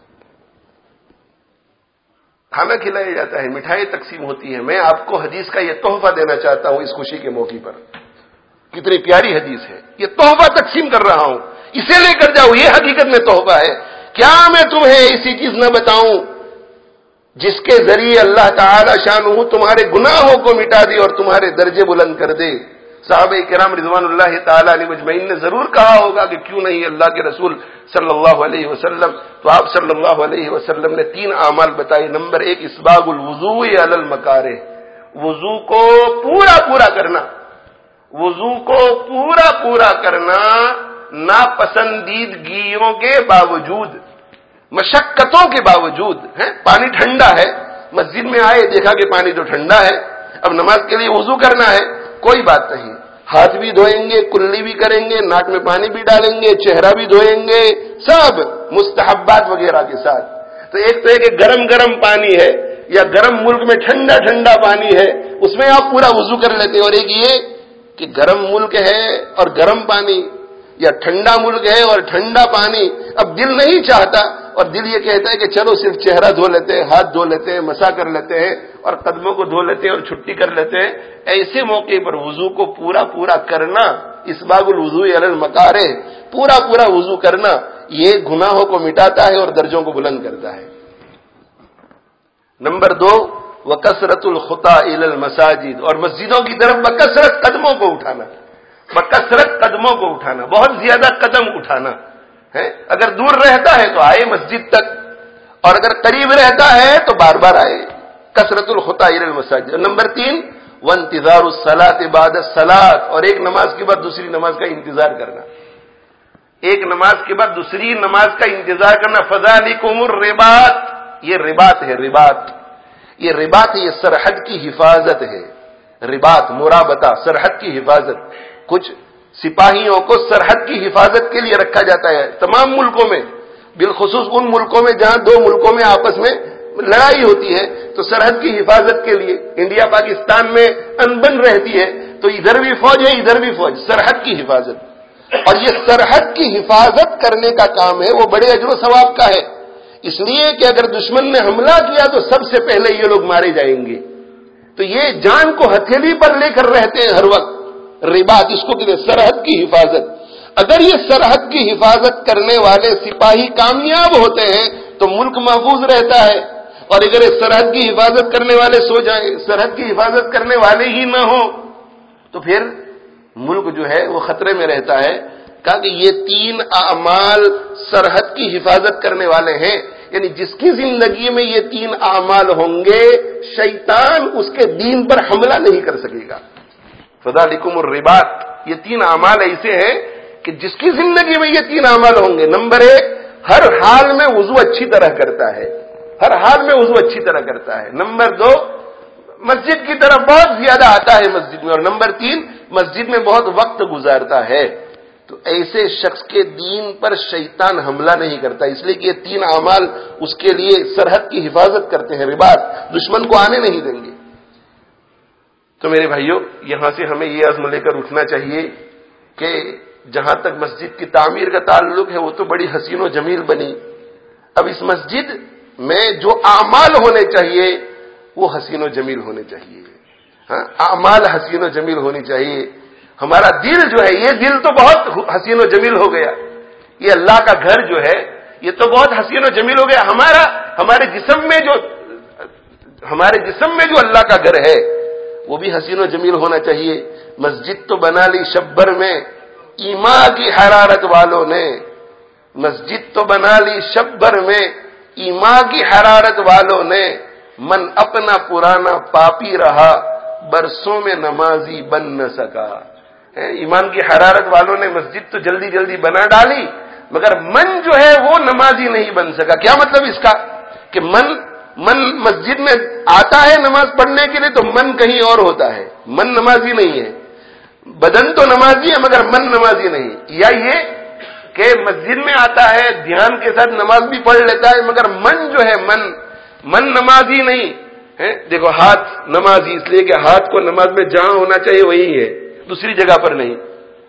[SPEAKER 1] کھانا کھلایا جاتا ہے، مٹھائی تقسیم ہوتی ہے. میں آپ کو حدیث کا یہ تحفہ دینا چاہتا ہوں اس خوشی کے موقع پر. کتنی پیاری حدیث ہے، یہ تحفہ تقسیم کر رہا ہوں، اسے لے کر جاؤ، یہ حقیقت میں تحفہ ہے. کیا میں تمہیں ایسی چیز نہ بتاؤں جس کے ذریعے اللہ تعالی شانہ تمہارے گناہوں کو مٹا دے اور تمہارے درجے بلند کر دے؟ صحابہ کرام رضوان اللہ تعالی علیہ مجمعین نے ضرور کہا ہوگا کہ کیوں نہیں اللہ کے رسول صلی اللہ علیہ وسلم. تو آپ صلی اللہ علیہ وسلم نے تین اعمال بتائے. نمبر ایک اسباغ الوضوء علی المکارہ، وضو کو پورا پورا کرنا، وضو کو پورا پورا کرنا ناپسندیدگیوں کے باوجود، مشقتوں کے باوجود. ہے پانی ٹھنڈا ہے، مسجد میں آئے دیکھا کہ پانی تو ٹھنڈا ہے، اب نماز کے لیے وضو کرنا ہے، کوئی بات نہیں، ہاتھ بھی دھوئیں گے، کلی بھی کریں گے، ناک میں پانی بھی ڈالیں گے، چہرہ بھی دھوئیں گے، سب مستحبات وغیرہ کے ساتھ. تو ایک تو ہے کہ گرم گرم پانی ہے یا گرم ملک میں ٹھنڈا ٹھنڈا پانی ہے، اس میں آپ پورا وضو کر لیتے. اور ایک یہ کہ گرم ملک ہے اور گرم پانی، یا ٹھنڈا ملک ہے اور ٹھنڈا پانی، اب دل نہیں چاہتا اور دل یہ کہتا ہے کہ چلو صرف چہرہ دھو لیتے ہیں، ہاتھ دھو لیتے ہیں، مسا کر لیتے ہیں اور قدموں کو دھو لیتے ہیں اور چھٹی کر لیتے ہیں. ایسے موقع پر وضو کو پورا پورا کرنا، اسباغ الوضوء علی المکارہ، پورا پورا وضو کرنا، یہ گناہوں کو مٹاتا ہے اور درجوں کو بلند کرتا ہے. نمبر دو وکثرت الخطا الی المساجد، اور مسجدوں کی طرف بکثرت قدموں کو اٹھانا، بکثرت قدموں کو اٹھانا، بہت زیادہ قدم اٹھانا ہے. اگر دور رہتا ہے تو آئے مسجد تک، اور اگر قریب رہتا ہے تو بار بار آئے. کثرت الخطا الی المساجد. نمبر تین وانتظار الصلاۃ بعد الصلاۃ، اور ایک نماز کے بعد دوسری نماز کا انتظار کرنا، ایک نماز کے بعد دوسری نماز کا انتظار کرنا. فذالکم الرباط، یہ رباط ہے، رباط، یہ رباط ہے، یہ سرحد کی حفاظت ہے. رباط مرابطہ، سرحد کی حفاظت. کچھ سپاہیوں کو سرحد کی حفاظت کے لیے رکھا جاتا ہے تمام ملکوں میں، بالخصوص ان ملکوں میں جہاں دو ملکوں میں آپس میں لڑائی ہوتی ہے، تو سرحد کی حفاظت کے لیے انڈیا پاکستان میں انبن رہتی ہے تو ادھر بھی فوج ہے ادھر بھی فوج، سرحد کی حفاظت. اور یہ سرحد کی حفاظت کرنے کا کام ہے، وہ بڑے اجر و ثواب کا ہے. اس لیے کہ اگر دشمن نے حملہ کیا تو سب سے پہلے یہ لوگ مارے جائیں گے. تو یہ جان کو ہتھیلی پر لے کر رہتے ہیں ہر وقت. رباط اس کو کہتے ہیں، سرحد کی حفاظت. اگر یہ سرحد کی حفاظت کرنے والے سپاہی کامیاب ہوتے ہیں تو ملک محفوظ رہتا ہے. اور اگر یہ سرحد کی حفاظت کرنے والے سو جائیں، سرحد کی حفاظت کرنے والے ہی نہ ہوں تو پھر ملک جو ہے وہ خطرے میں رہتا ہے. کہا کہ یہ تین اعمال سرحد کی حفاظت کرنے والے ہیں، یعنی جس کی زندگی میں یہ تین اعمال ہوں گے شیطان اس کے دین پر حملہ نہیں کر سکے گا. فذالکم الرباط، یہ تین اعمال ایسے ہیں کہ جس کی زندگی میں یہ تین اعمال ہوں گے. نمبر ایک، ہر حال میں وضو اچھی طرح کرتا ہے، ہر حال میں وضو اچھی طرح کرتا ہے. نمبر دو، مسجد کی طرف بہت زیادہ آتا ہے مسجد میں. اور نمبر تین، مسجد میں بہت وقت گزارتا ہے. تو ایسے شخص کے دین پر شیطان حملہ نہیں کرتا، اس لیے کہ یہ تین اعمال اس کے لیے سرحد کی حفاظت کرتے ہیں، رباط، دشمن کو آنے نہیں دیں گے. تو میرے بھائیوں، یہاں سے ہمیں یہ عزم لے کر اٹھنا چاہیے کہ جہاں تک مسجد کی تعمیر کا تعلق ہے وہ تو بڑی حسین و جمیل بنی. اب اس مسجد میں جو اعمال ہونے چاہیے وہ حسین و جمیل ہونے چاہیے. ہاں، اعمال حسین و جمیل ہونی چاہیے. ہمارا دل جو ہے، یہ دل تو بہت حسین و جمیل ہو گیا، یہ اللہ کا گھر جو ہے یہ تو بہت حسین و جمیل ہو گیا. ہمارا ہمارے جسم میں جو ہمارے جسم میں جو اللہ کا گھر ہے وہ بھی حسین و جمیل ہونا چاہیے. مسجد تو بنا لی شبر میں ایمان کی حرارت والوں نے، مسجد تو بنا لی شبر میں ایمان کی حرارت والوں نے، من اپنا پرانا پاپی رہا برسوں میں نمازی بن نہ سکا. ایمان کی حرارت والوں نے مسجد تو جلدی جلدی بنا ڈالی مگر من جو ہے وہ نمازی نہیں بن سکا. کیا مطلب اس کا کہ من من مسجد میں آتا ہے نماز پڑھنے کے لیے تو من کہیں اور ہوتا ہے، من نمازی نہیں ہے. بدن تو نمازی ہے مگر من نمازی نہیں. یا یہ کہ مسجد میں آتا ہے دھیان کے ساتھ نماز بھی پڑھ لیتا ہے مگر من جو ہے من من نمازی نہیں ہے. دیکھو ہاتھ نمازی اس لیے کہ ہاتھ کو نماز میں جہاں ہونا چاہیے وہی ہے، دوسری جگہ پر نہیں.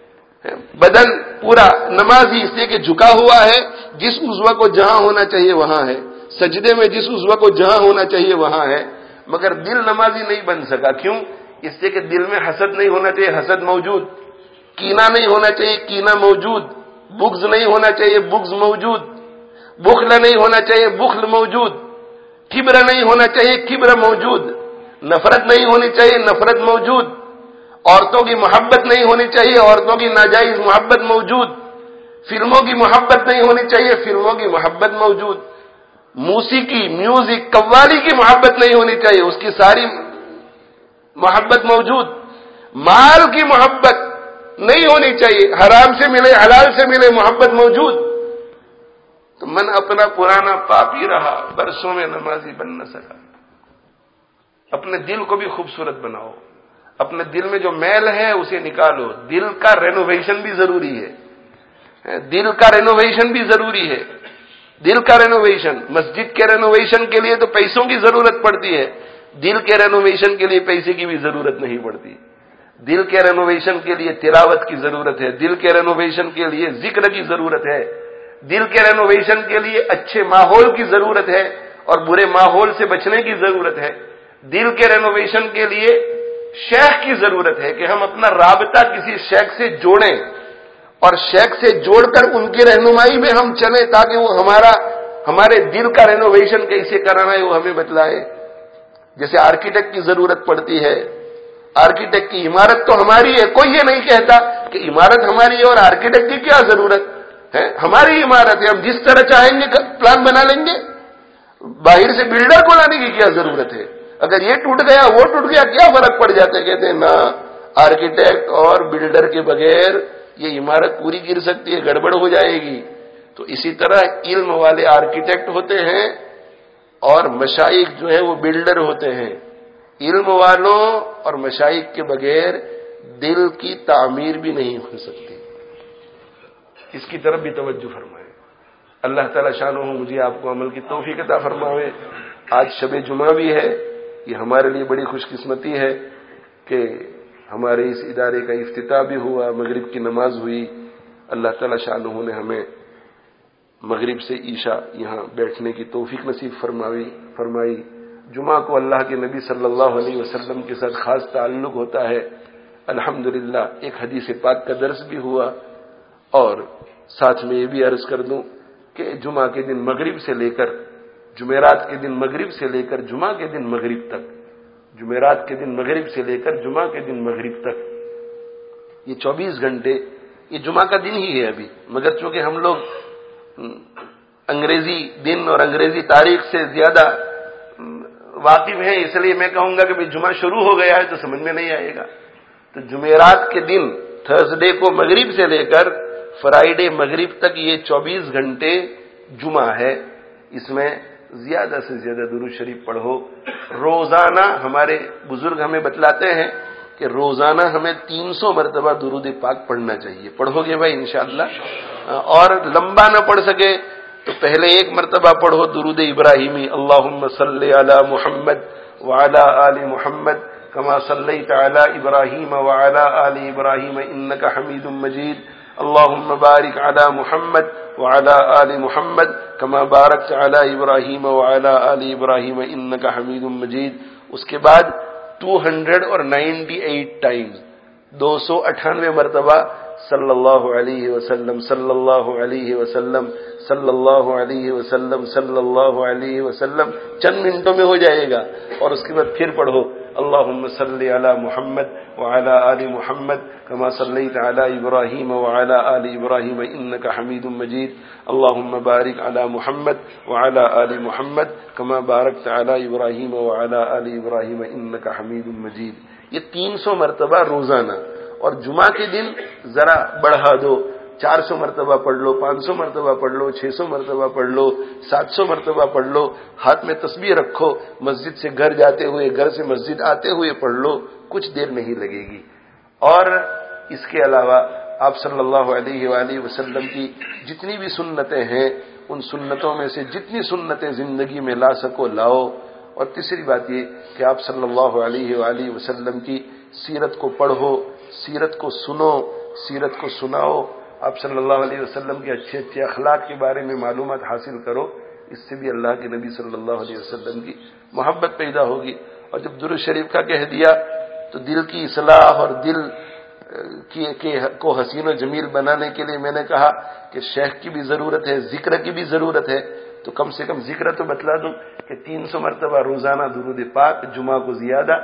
[SPEAKER 1] بدن پورا نمازی اس لیے کہ جھکا ہوا ہے، جس عضو کو جہاں ہونا چاہیے وہاں ہے، سجدے میں جس عضو کو جہاں ہونا چاہیے وہاں ہے. مگر دل نمازی نہیں بن سکا. کیوں؟ اس لیے کہ دل میں حسد نہیں ہونا چاہیے، حسد موجود. کینہ نہیں ہونا چاہیے، کینہ موجود. بغض نہیں ہونا چاہیے، بغض موجود. بخل نہیں ہونا چاہیے، بخل موجود. کبر نہیں ہونا چاہیے، کبر موجود. نفرت نہیں ہونی چاہیے، نفرت موجود. عورتوں کی محبت نہیں ہونی چاہیے، عورتوں کی ناجائز محبت موجود، فلموں کی محبت نہیں ہونی چاہیے، فلموں کی محبت موجود، موسیقی، میوزک، قوالی کی محبت نہیں ہونی چاہیے، اس کی ساری محبت موجود، مال کی محبت نہیں ہونی چاہیے، حرام سے ملے حلال سے ملے محبت موجود، تو من اپنا پرانا پاپی رہا، برسوں میں نمازی بن نہ سکا۔ اپنے دل کو بھی خوبصورت بناؤ، اپنے دل میں جو میل ہے اسے نکالو، دل کا رینوویشن بھی ضروری ہے، دل کا رینوویشن بھی ضروری ہے، دل کا رینوویشن، مسجد کے رینوویشن کے لیے تو پیسوں کی ضرورت پڑتی ہے، دل کے رینوویشن کے لیے پیسے کی بھی ضرورت نہیں پڑتی، دل کے رینوویشن کے لیے تلاوت کی ضرورت ہے، دل کے رینوویشن کے لیے ذکر کی ضرورت ہے، دل کے رینوویشن کے لیے اچھے ماحول کی ضرورت ہے اور برے ماحول سے بچنے کی ضرورت ہے، دل کے رینوویشن کے لیے شیخ کی ضرورت ہے کہ ہم اپنا رابطہ کسی شیخ سے جوڑیں اور شیخ سے جوڑ کر ان کی رہنمائی میں ہم چلیں تاکہ وہ ہمارا ہمارے دل کا رینوویشن کیسے کرنا ہے وہ ہمیں بتلائے۔ جیسے آرکیٹیکٹ کی ضرورت پڑتی ہے، آرکیٹیکٹ کی عمارت تو ہماری ہے، کوئی یہ نہیں کہتا کہ عمارت ہماری ہے اور آرکیٹیکٹ کی کیا ضرورت ہے، ہماری عمارت ہے، ہم جس طرح چاہیں گے پلان بنا لیں گے، باہر سے بلڈر کو لانے کی کیا ضرورت ہے، اگر یہ ٹوٹ گیا وہ ٹوٹ گیا کیا فرق پڑ جاتا ہے، کہتے ہیں نا آرکیٹیکٹ اور بلڈر کے بغیر یہ عمارت پوری گر سکتی ہے، گڑبڑ ہو جائے گی۔ تو اسی طرح علم والے آرکیٹیکٹ ہوتے ہیں اور مشائخ جو ہے وہ بلڈر ہوتے ہیں، علم والوں اور مشائخ کے بغیر دل کی تعمیر بھی نہیں ہو سکتی، اس کی طرف بھی توجہ فرمائیں۔ اللہ تعالی شانہ مجھے آپ کو عمل کی توفیق عطا فرمائے۔ آج شب جمعہ بھی ہے، یہ ہمارے لیے بڑی خوش قسمتی ہے کہ ہمارے اس ادارے کا افتتاح بھی ہوا، مغرب کی نماز ہوئی، اللہ تعالی شانہ نے ہمیں مغرب سے عشاء یہاں بیٹھنے کی توفیق نصیب فرمائی فرمائی جمعہ کو اللہ کے نبی صلی اللہ علیہ وسلم کے ساتھ خاص تعلق ہوتا ہے، الحمدللہ ایک حدیث پاک کا درس بھی ہوا، اور ساتھ میں یہ بھی عرض کر دوں کہ جمعہ کے دن مغرب سے لے کر جمعرات کے دن مغرب سے لے کر جمعہ کے دن مغرب تک، جمعرات کے دن مغرب سے لے کر جمعہ کے دن مغرب تک، یہ چوبیس گھنٹے یہ جمعہ کا دن ہی ہے ابھی، مگر چونکہ ہم لوگ انگریزی دن اور انگریزی تاریخ سے زیادہ واقف ہیں، اس لیے میں کہوں گا کہ جمعہ شروع ہو گیا ہے تو سمجھ میں نہیں آئے گا، تو جمعرات کے دن تھرسڈے کو مغرب سے لے کر فرائیڈے مغرب تک یہ چوبیس گھنٹے جمعہ ہے، اس میں زیادہ سے زیادہ درود شریف پڑھو۔ روزانہ ہمارے بزرگ ہمیں بتلاتے ہیں کہ روزانہ ہمیں تین سو مرتبہ درود پاک پڑھنا چاہیے، پڑھو گے بھائی انشاءاللہ، اور لمبا نہ پڑھ سکے تو پہلے ایک مرتبہ پڑھو درود ابراہیمی، اللہم صلی علی محمد وعلی آل محمد کما صلیت علی ابراہیم وعلی آل ابراہیم انک حمید مجید، اللہم بارک علی محمد وعلی آل محمد کما بارکت علی ابراہیم وعلی آل ابراہیم انک حمید مجید۔ اس کے بعد دو سو اٹھانوے ٹائمز، دو سو اٹھانوے مرتبہ صلی اللہ علیہ وسلم صلی اللہ علیہ وسلم صلی اللہ علیہ وسلم صلی اللہ علیہ وسلم، چند منٹوں میں ہو جائے گا، اور اس کے بعد پھر پڑھو اللہم صلی علی محمد وعلی آل محمد کما صلیت علی ابراہیم وعلی آل ابراہیم انک حمید مجید، اللہم بارک علی محمد وعلی آل محمد کما بارکت علی ابراہیم وعلی آل ابراہیم انک حمید مجید۔ یہ تین سو مرتبہ روزانہ، اور جمعہ کے دن ذرا بڑھا دو، چار سو مرتبہ پڑھ لو، پانچ سو مرتبہ پڑھ لو، چھ سو مرتبہ پڑھ لو، سات سو مرتبہ پڑھ لو، ہاتھ میں تسبیح رکھو، مسجد سے گھر جاتے ہوئے، گھر سے مسجد آتے ہوئے پڑھ لو، کچھ دیر نہیں لگے گی۔ اور اس کے علاوہ آپ صلی اللہ علیہ وآلہ وسلم کی جتنی بھی سنتیں ہیں ان سنتوں میں سے جتنی سنتیں زندگی میں لا سکو لاؤ، اور تیسری بات یہ کہ آپ صلی اللہ علیہ وآلہ وسلم کی سیرت کو پڑھو، سیرت کو سنو، سیرت کو سناؤ، آپ صلی اللہ علیہ وسلم کے اچھے اچھے اخلاق کے بارے میں معلومات حاصل کرو، اس سے بھی اللہ کے نبی صلی اللہ علیہ وسلم کی محبت پیدا ہوگی۔ اور جب درود شریف کا کہہ دیا تو دل کی اصلاح اور دل کی کو حسین و جمیل بنانے کے لیے میں نے کہا کہ شیخ کی بھی ضرورت ہے، ذکر کی بھی ضرورت ہے، تو کم سے کم ذکر تو بتلا دوں کہ تین سو مرتبہ روزانہ درود پاک، جمعہ کو زیادہ،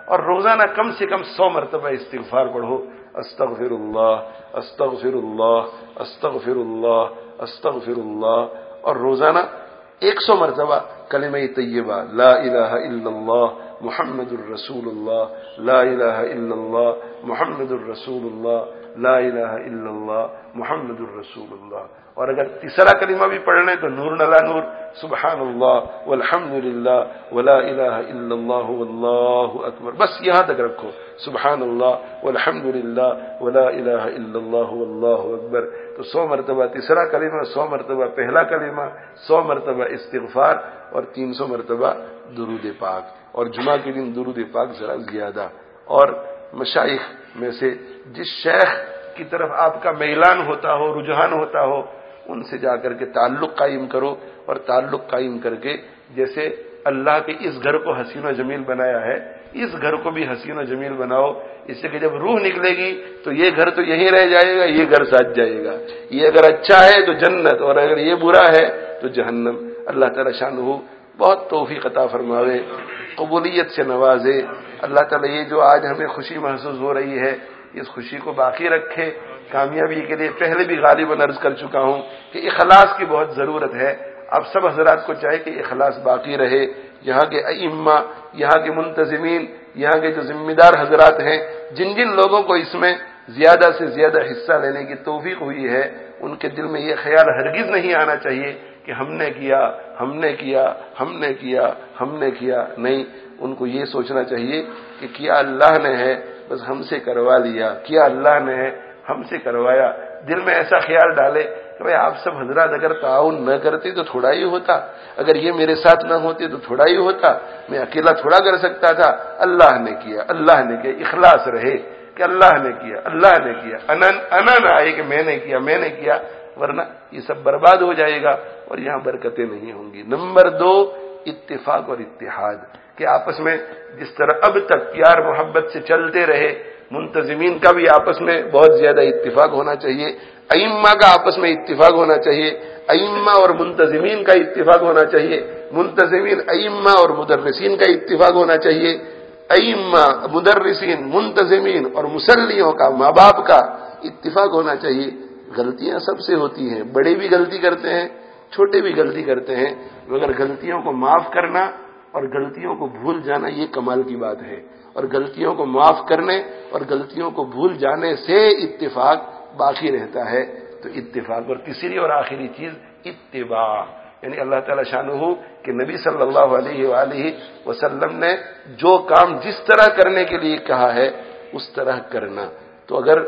[SPEAKER 1] اور روزانہ کم سے کم سو مرتبہ استغفار پڑھو، استغفر اللہ استغفر اللہ استغفر اللہ استغفر اللہ، اور روزانہ ایک سو مرتبہ کلمہ طیبہ لا الہ الا اللہ محمد الرسول اللہ، لا الہ الا اللہ محمد الرسول اللہ، لا الہ الا اللہ محمد الرسول اللہ۔ اور اگر تیسرا کلمہ بھی پڑھنے تو نور نلا نور، سبحان اللہ والحمد للہ ولا الہ الا اللہ واللہ اکبر، بس یہاں تک رکھو، سبحان اللہ والحمد للہ ولا الہ الا اللہ واللہ اکبر۔ تو سو مرتبہ تیسرا کلمہ، سو مرتبہ پہلا کلمہ، سو مرتبہ استغفار، اور تین سو مرتبہ درود پاک، اور جمعہ کے دن درود پاک ذرا زیادہ۔ اور مشائخ میں سے جس شیخ کی طرف آپ کا میلان ہوتا ہو، رجحان ہوتا ہو، ان سے جا کر کے تعلق قائم کرو، اور تعلق قائم کر کے جیسے اللہ کے اس گھر کو حسین و جمیل بنایا ہے، اس گھر کو بھی حسین و جمیل بناؤ، اس سے کہ جب روح نکلے گی تو یہ گھر تو یہیں رہ جائے گا، یہ گھر ساتھ جائے گا، یہ اگر اچھا ہے تو جنت، اور اگر یہ برا ہے تو جہنم۔ اللہ تعالی شانہ بہت توفیق عطا فرماوے، قبولیت سے نوازے۔ اللہ تعالی یہ جو آج ہمیں خوشی محسوس ہو رہی ہے، اس خوشی کو باقی رکھے کامیابی کے لیے۔ پہلے بھی غالباً عرض کر چکا ہوں کہ اخلاص کی بہت ضرورت ہے، اب سب حضرات کو چاہے کہ اخلاص باقی رہے۔ یہاں کے ائمہ، یہاں کے منتظمین، یہاں کے جو ذمہ دار حضرات ہیں، جن جن لوگوں کو اس میں زیادہ سے زیادہ حصہ لینے کی توفیق ہوئی ہے، ان کے دل میں یہ خیال ہرگز نہیں آنا چاہیے کہ ہم نے کیا ہم نے کیا ہم نے کیا ہم نے کیا نہیں، ان کو یہ سوچنا چاہیے کہ کیا اللہ نے ہے، بس ہم سے کروا لیا، کیا اللہ نے ہے، ہم سے کروایا۔ دل میں ایسا خیال ڈالے کہ بھئی آپ سب حضرات اگر تعاون نہ کرتے تو تھوڑا ہی ہوتا، اگر یہ میرے ساتھ نہ ہوتے تو تھوڑا ہی ہوتا، میں اکیلا تھوڑا کر سکتا تھا، اللہ نے کیا اللہ نے کیا۔ اخلاص رہے کہ اللہ نے کیا اللہ نے کیا، انا انا نہ آئے کہ میں نے کیا میں نے کیا، ورنہ یہ سب برباد ہو جائے گا اور یہاں برکتیں نہیں ہوں گی۔ نمبر دو، اتفاق اور اتحاد، کہ آپس میں جس طرح اب تک پیار محبت سے چلتے رہے، منتظمین کا بھی آپس میں بہت زیادہ اتفاق ہونا چاہیے، ائمہ کا آپس میں اتفاق ہونا چاہیے، ائمہ اور منتظمین کا اتفاق ہونا چاہیے، منتظمین ائمہ اور مدرسین کا اتفاق ہونا چاہیے، ائمہ مدرسین منتظمین اور مسلیوں کا، ماں باپ کا اتفاق ہونا چاہیے۔ غلطیاں سب سے ہوتی ہیں، بڑے بھی غلطی کرتے ہیں، چھوٹے بھی غلطی کرتے ہیں، مگر غلطیوں کو معاف کرنا اور غلطیوں کو بھول جانا یہ کمال کی بات ہے، اور غلطیوں کو معاف کرنے اور غلطیوں کو بھول جانے سے اتفاق باقی رہتا ہے۔ تو اتفاق، اور تیسری اور آخری چیز اتباع، یعنی اللہ تعالی شانہ کہ نبی صلی اللہ علیہ وآلہ وسلم نے جو کام جس طرح کرنے کے لیے کہا ہے اس طرح کرنا۔ تو اگر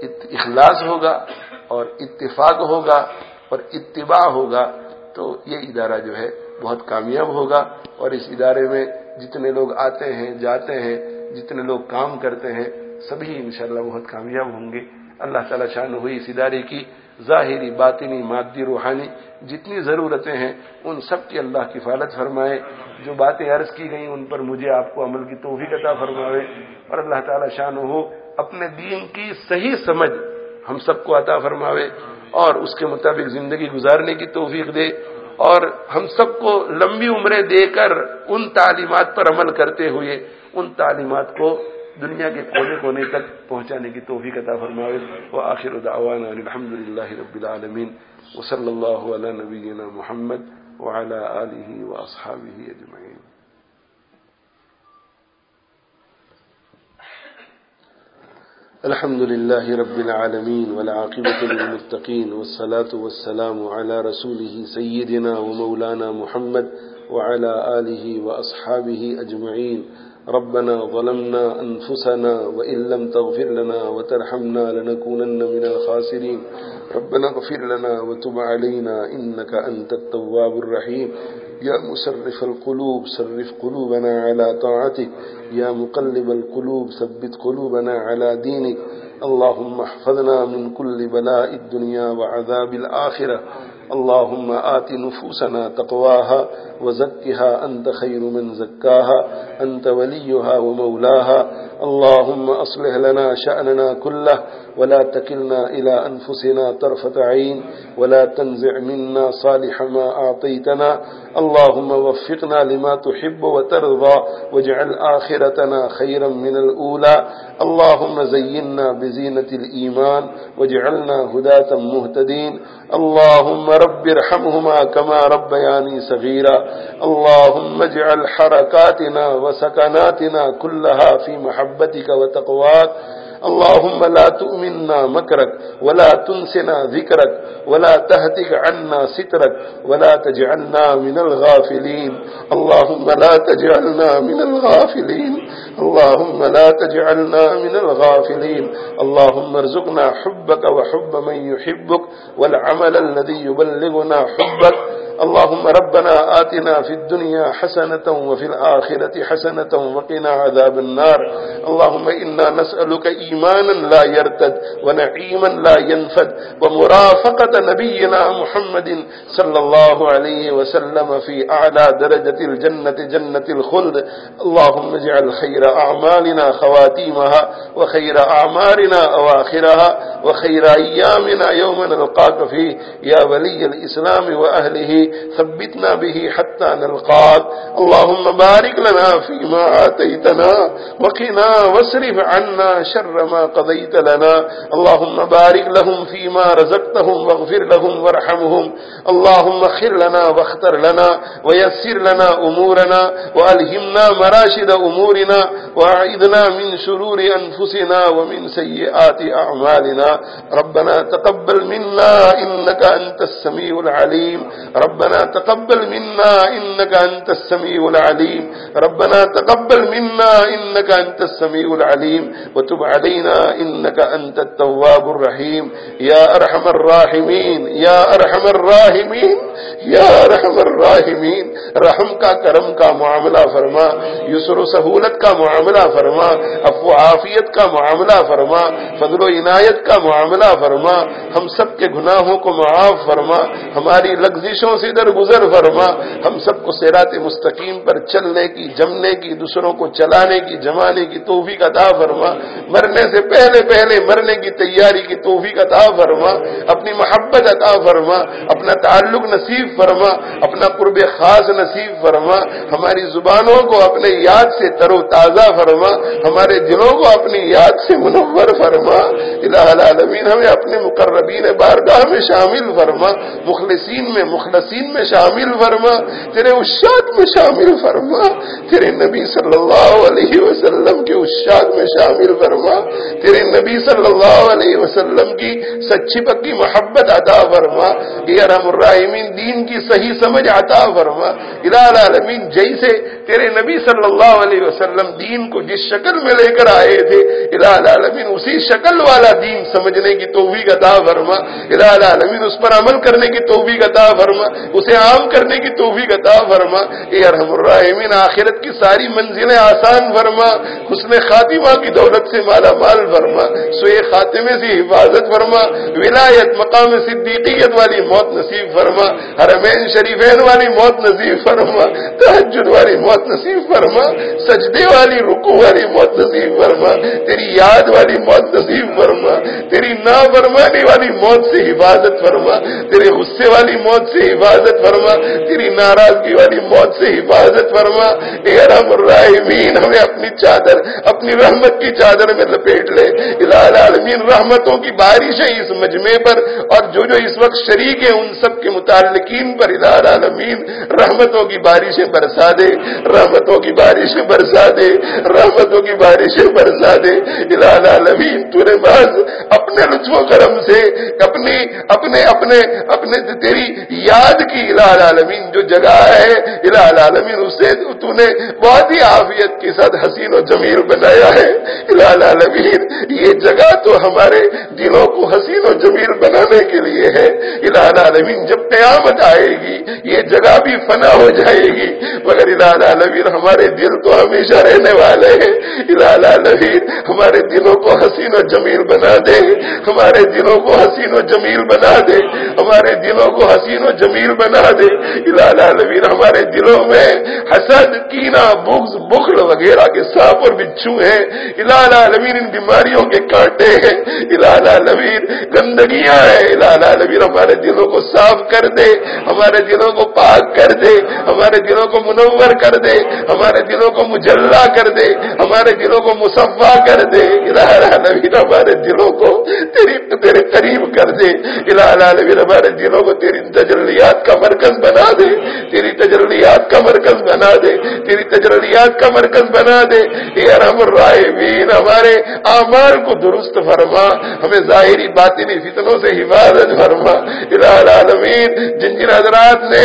[SPEAKER 1] اخلاص ہوگا اور اتفاق ہوگا اور اتباع ہوگا تو یہ ادارہ جو ہے بہت کامیاب ہوگا، اور اس ادارے میں جتنے لوگ آتے ہیں جاتے ہیں، جتنے لوگ کام کرتے ہیں، سبھی انشاءاللہ بہت کامیاب ہوں گے۔ اللہ تعالی شان ہوئی اس ادارے کی ظاہری باطنی مادی روحانی جتنی ضرورتیں ہیں ان سب کی اللہ کفالت فرمائے۔ جو باتیں عرض کی گئیں ان پر مجھے آپ کو عمل کی توفیق عطا فرمائے، اور اللہ تعالی شان ہو اپنے دین کی صحیح سمجھ ہم سب کو عطا فرماوے، اور اس کے مطابق زندگی گزارنے کی توفیق دے، اور ہم سب کو لمبی عمریں دے کر ان تعلیمات پر عمل کرتے ہوئے ان تعلیمات کو دنیا کے کونے کونے تک پہنچانے کی توفیق عطا فرمائے۔ وآخر دعوانا الحمد للہ رب العالمین، وصلی اللہ علی نبینا محمد وعلی آلہ واصحابہ اجمعین۔ الحمد للہ رب العالمین والعاقبۃ للمتقین والصلاة والسلام علی رسولہ سیدنا ومولانا محمد وعلى آله وأصحابه أجمعين۔ ربنا ظلمنا أنفسنا وإن لم تغفر لنا وترحمنا لنكونن من الخاسرين۔ ربنا اغفر لنا وتب علينا إنك أنت التواب الرحيم۔ يا مصرف القلوب صرف قلوبنا على طاعتك، يا مقلب القلوب ثبت قلوبنا على دينك۔ اللهم احفظنا من كل بلاء الدنيا وعذاب الآخرة۔ اللهم آت نفوسنا تقواها وزكها أنت خير من زكاها، أنت وليها ومولاها۔ اللهم أصلح لنا شأننا كله ولا تكلنا إلى أنفسنا طرفة عين ولا تنزع منا صالح ما أعطيتنا اللهم وفقنا لما تحب وترضى واجعل آخرتنا خيرا من الأولى اللهم زينا بزينة الإيمان واجعلنا هداة مهتدين اللهم رب ارحمهما كما ربياني صغيرا اللهم اجعل حركاتنا وسكناتنا كلها في محبتك وتقواك اللهم لا تؤمنا مكرك ولا تنسنا ذكرك ولا تهتك عنا سترك ولا تجعلنا من الغافلين اللهم لا تجعلنا من الغافلين اللهم لا تجعلنا من الغافلين اللهم ارزقنا حبك وحب من يحبك والعمل الذي يبلغنا حبك اللهم ربنا آتنا في الدنيا حسنة وفي الآخرة حسنة وقنا عذاب النار اللهم إنا نسألك إيمانا لا يرتد ونعيما لا ينفد ومرافقة نبينا محمد صلى الله عليه وسلم في أعلى درجة الجنة جنة الخلد اللهم اجعل خير أعمالنا خواتيمها وخير أعمارنا أواخرها وخير أيامنا يوم نلقاك فيه يا ولي الإسلام وأهله ثبتنا به حتى نلقاك اللهم بارك لنا فيما آتيتنا وقنا واصرف عنا شر ما قضيت لنا اللهم بارك لهم فيما رزقتهم واغفر لهم وارحمهم اللهم خير لنا واختر لنا ويسر لنا أمورنا وألهمنا مراشد أمورنا وأعذنا من شرور أنفسنا ومن سيئات أعمالنا ربنا تقبل منا إنك أنت السميع العليم ربنا تقبل منا إنك أنت السميع العليم ربنا تقبل منا إنك أنت السميع العليم وتب علينا إنك أنت التواب الرحيم يا أرحم الراحمين يا أرحم الراحمين یا ارحم الراحمین رحم کا کرم کا معاملہ فرما یسر و سہولت کا معاملہ فرما عفو عافیت کا معاملہ فرما فضل و عنایت کا معاملہ فرما ہم سب کے گناہوں کو معاف فرما ہماری لغزشوں سے درگزر فرما ہم سب کو صراط مستقیم پر چلنے کی جمنے کی دوسروں کو چلانے کی جمانے کی توفیق عطا فرما مرنے سے پہلے پہلے مرنے کی تیاری کی توفیق عطا فرما اپنی محبت عطا فرما اپنا تعلق نصیب فرما اپنا قرب خاص نصیب فرما ہماری زبانوں کو اپنے یاد سے تر و تازہ فرما ہمارے دلوں کو اپنی یاد سے منور فرما الہ العالمین ہمیں اپنے مقربین بارگاہ میں شامل فرما مخلصین میں مخلصین میں شامل فرما تیرے عشاق میں شامل فرما تیرے نبی صلی اللہ علیہ وسلم کے عشاق میں شامل فرما تیرے نبی صلی اللہ علیہ وسلم کی سچی پکی محبت عطا فرما یا ارحم الراحمین دین کی صحیح سمجھ عطا فرما الہ العالمین جیسے تیرے نبی صلی اللہ علیہ وسلم دین کو جس شکل میں لے کر آئے تھے الہ العالمین اسی شکل والا دین سمجھنے کی توفیق عطا فرما الہ العالمین اس پر عمل کرنے کی توفیق عطا فرما اسے عام کرنے کی توفیق عطا فرما اے ارحم الراحمین آخرت کی ساری منزلیں آسان فرما حسن خاتمہ کی دولت سے مالا مال فرما سوئے خاتمے سے حفاظت فرما ولایت مقام صدیقیت والی موت نصیب فرما حرمین شریفین والی موت نصیب فرما تہجد والی موت نصیب فرما سجدے والی رکوع والی موت نصیب فرما تیری یاد والی موت نصیب فرما تیری نافرمانی والی موت سے حفاظت فرما تیرے غصے والی موت سے حفاظت فرما تیری ناراضگی والی موت سے حفاظت فرما اے ارحم الراحمین ہمیں اپنی چادر اپنی رحمت کی چادر میں لپیٹ لے الہ العالمین رحمتوں کی بارشیں اس مجمع پر اور جو جو اس وقت شریک ہیں ان سب کے متعلقین پر الہ العالمین رحمتوں کی بارشیں برسا دے رحمتوں کی بارشیں برسا دے رحمتوں کی بارشیں برسا دے الہ العالمین تو نے بعض اپنے لطف و کرم سے اپنی اپنے اپنے اپنے تیری یاد کی الہ العالمین جو جگہ ہے الہ العالمین اسے تو نے بہت ہی عافیت کے ساتھ حسین و جمیل بنایا ہے الہ العالمین یہ جگہ تو ہمارے دلوں کو حسین و جمیل بنانے کے لیے ہے الہ العالمین جب قیامت آئے گی یہ جگہ بھی فنا ہو جائے گی مگر الہ العالمین ہمارے دل تو ہمیشہ رہنے والے ہیں، الہ العالمین ہمارے دلوں کو حسین و جمیل بنا دے، ہمارے دلوں کو حسین و جمیل بنا دے، ہمارے دلوں کو حسین و جمیل بنا دے، الہ العالمین ہمارے دلوں میں حسد، کینہ، بغض، بخل وغیرہ کے سانپ اور بچھو ہیں، الہ العالمین ان بیماریوں کے کانٹے ہیں، الہ العالمین گندگیاں ہیں، الہ العالمین ہمارے دلوں کو صاف کر دے، ہمارے دلوں کو پاک کر دے، ہمارے دلوں کو منور کر دے، ہمارے دلوں کو مجلا کر دے، ہمارے دلوں کو مصفا کر دے، الہ العالمین ہمارے دلوں کو تیری تیرے قریب کر دے، الہ العالمین ہمارے دلوں کو تیری تجلیات کا مرکز بنا دے، تیری تجلیات کا مرکز بنا دے، تیری تجلیات کا مرکز بنا دے، اے ارحم الراحمین ہمارے اعمال کو درست فرما، ہمیں ظاہری باطنی فتنوں سے حفاظت فرما، الہ العالمین جن جن حضرات نے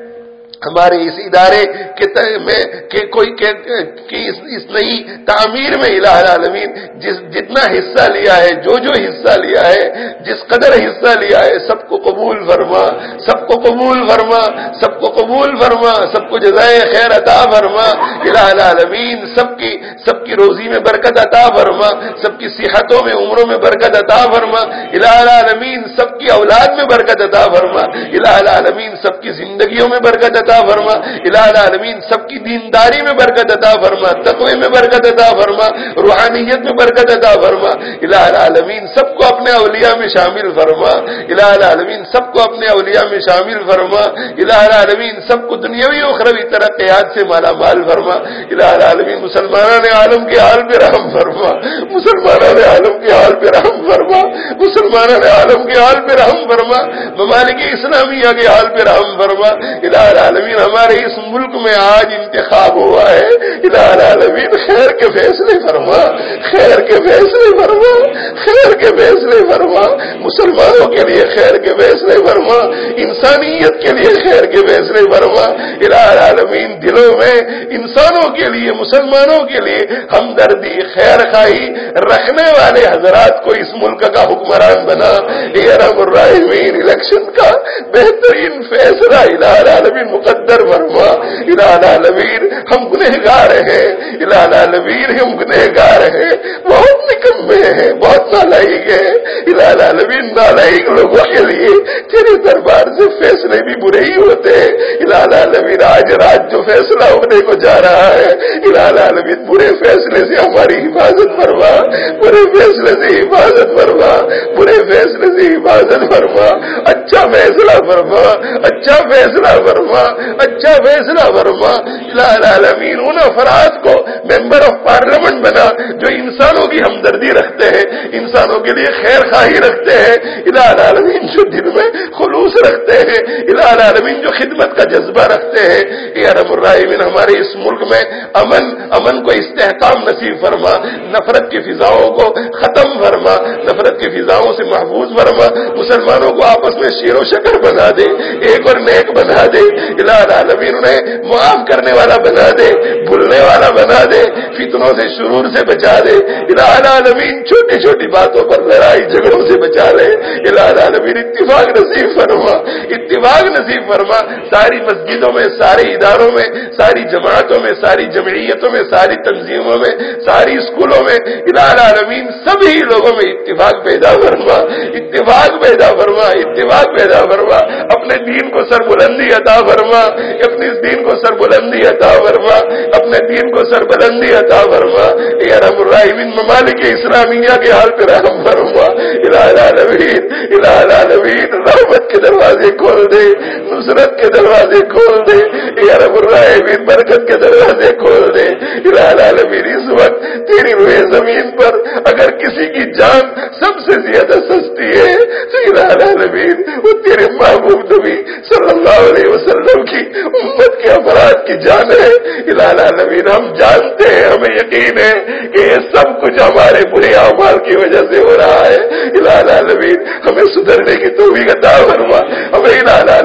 [SPEAKER 1] ہمارے اس ادارے کے میں کہ کوئی کہ اس, اس نئی تعمیر میں الہ العالمین جس جتنا حصہ لیا ہے، جو جو حصہ لیا ہے، جس قدر حصہ لیا ہے، سب کو قبول فرما، سب کو قبول فرما، سب کو قبول فرما، سب کو جزائے خیر عطا فرما، الہ العالمین سب کی سب کی روزی میں برکت عطا فرما، سب کی صحتوں میں عمروں میں برکت عطا فرما، الہ العالمین سب کی اولاد میں برکت عطا فرما، الہ العالمین سب کی زندگیوں میں برکت عطا فرما، الہ العالمین سب کی دینداری میں برکت عطا فرما، تقوی میں برکت عطا فرما، روحانیت میں برکت عطا فرما، الہ العالمین سب کو اپنے اولیاء میں شامل فرما، الہ العالمین سب کو اپنے اولیاء میں شامل فرما، الہ العالمین سب کو دنیاوی و اخروی ترقیات سے مالا مال فرما، الہ العالمین مسلمانان عالم کے حال پہ رحم فرما، مسلمانان عالم کے حال پہ رحم فرما، مسلمانان عالم کے حال پہ رحم فرما، ممالک اسلامیہ کے حال پہ رحم فرما، الہ العالمین ہمارے اس ملک میں آج انتخاب ہوا ہے، الہ العالمین خیر کے فیصلے فرما، خیر کے فیصلے فرما، خیر کے فیصلے فرما، مسلمانوں کے لیے خیر کے فیصلے فرما، انسانیت کے لیے خیر کے فیصلے فرما، الہ العالمین دلوں میں انسانوں کے لیے، مسلمانوں کے لیے ہمدردی، خیر خواہی رکھنے والے حضرات کو اس ملک کا حکمران بنا، اے ارحم الراحمین الیکشن کا بہترین فیصلہ الہ العالمین مقدر فرما، الہ العالمین ہم گنہگار ہیں، الہ العالمین ہم گنہگار ہیں، بہت نکمے ہیں، بہت نالائق ہیں، الہ العالمین نالائق لوگوں کے لیے تیرے دربار سے فیصلے بھی برے ہی ہوتے ہیں، الہ العالمین آج رات جو فیصلہ ہونے کو جا رہا ہے، الہ العالمین برے فیصلے سے ہماری حفاظت فرما، برے فیصلے سے حفاظت فرما، برے فیصلے سے حفاظت فرما، اچھا فیصلہ فرما، اچھا فیصلہ فرما، اچھا فیصلہ فرما، الہ العالمین ان افراد کو ممبر آف پارلیمنٹ بنا جو انسانوں کی ہمدردی رکھتے ہیں، انسانوں کے لیے خیر خواہی رکھتے ہیں، الہ العالمین جو دل میں خلوص رکھتے ہیں، الہ العالمین جو خدمت کا جذبہ رکھتے ہیں، اے ارحم الراحمین ہمارے اس ملک میں امن امن کو استحکام نصیب فرما، نفرت کی فضاؤں کو ختم فرما، نفرت کی فضاؤں سے محفوظ فرما، مسلمانوں کو آپس میں شیر و شکر بنا دے، ایک اور نیک بنا دے، الہ العالمین انہیں معاف کرنے والا بنا دے، بھولنے والا بنا دے، فتنوں سے شرور سے بچا دے، الہ العالمین چھوٹی چھوٹی باتوں پر لڑائی جھگڑوں سے بچا لے، الہ العالمین اتفاق نصیب فرما، اتفاق نصیب فرما، ساری مسجدوں میں، سارے اداروں میں، ساری جماعتوں میں، ساری جمعیتوں میں، ساری تنظیموں میں، ساری اسکولوں میں، الہ العالمین سبھی لوگوں میں اتفاق پیدا فرما، اتفاق پیدا فرما، اتفاق پیدا فرما، اپنے دین کو سر بلندی عطا فرما، اپنے دین کو سر بلندی عطا فرما، اپنے دین کو سر بلندی عطا فرما، اے ارحم الراحمین ممالک اسلامیہ کے حال پہ رحم فرما، الہ العالمین الہ العالمین رحمت کے دروازے کھول دے، نصرت کے دروازے کھول دے، اے ارحم الراحمین برکت کے دروازے کھول دے، الہ العالمین اس وقت تیری روئے زمین پر اگر کسی کی جان سب سے زیادہ سستی ہے تو الہ العالمین وہ تیرے محبوب نبی صلی اللہ علیہ وسلم کی امت کے افراد کی جان ہے، الہ العالمین ہم جانتے ہیں، ہمیں یقین ہے کہ یہ سب کچھ ہمارے برے اعمال کی وجہ سے ہو رہا ہے، الہ العالمین ہمیں سدھرنے کی توفیق عطا فرما، ہمیں الہ العالمین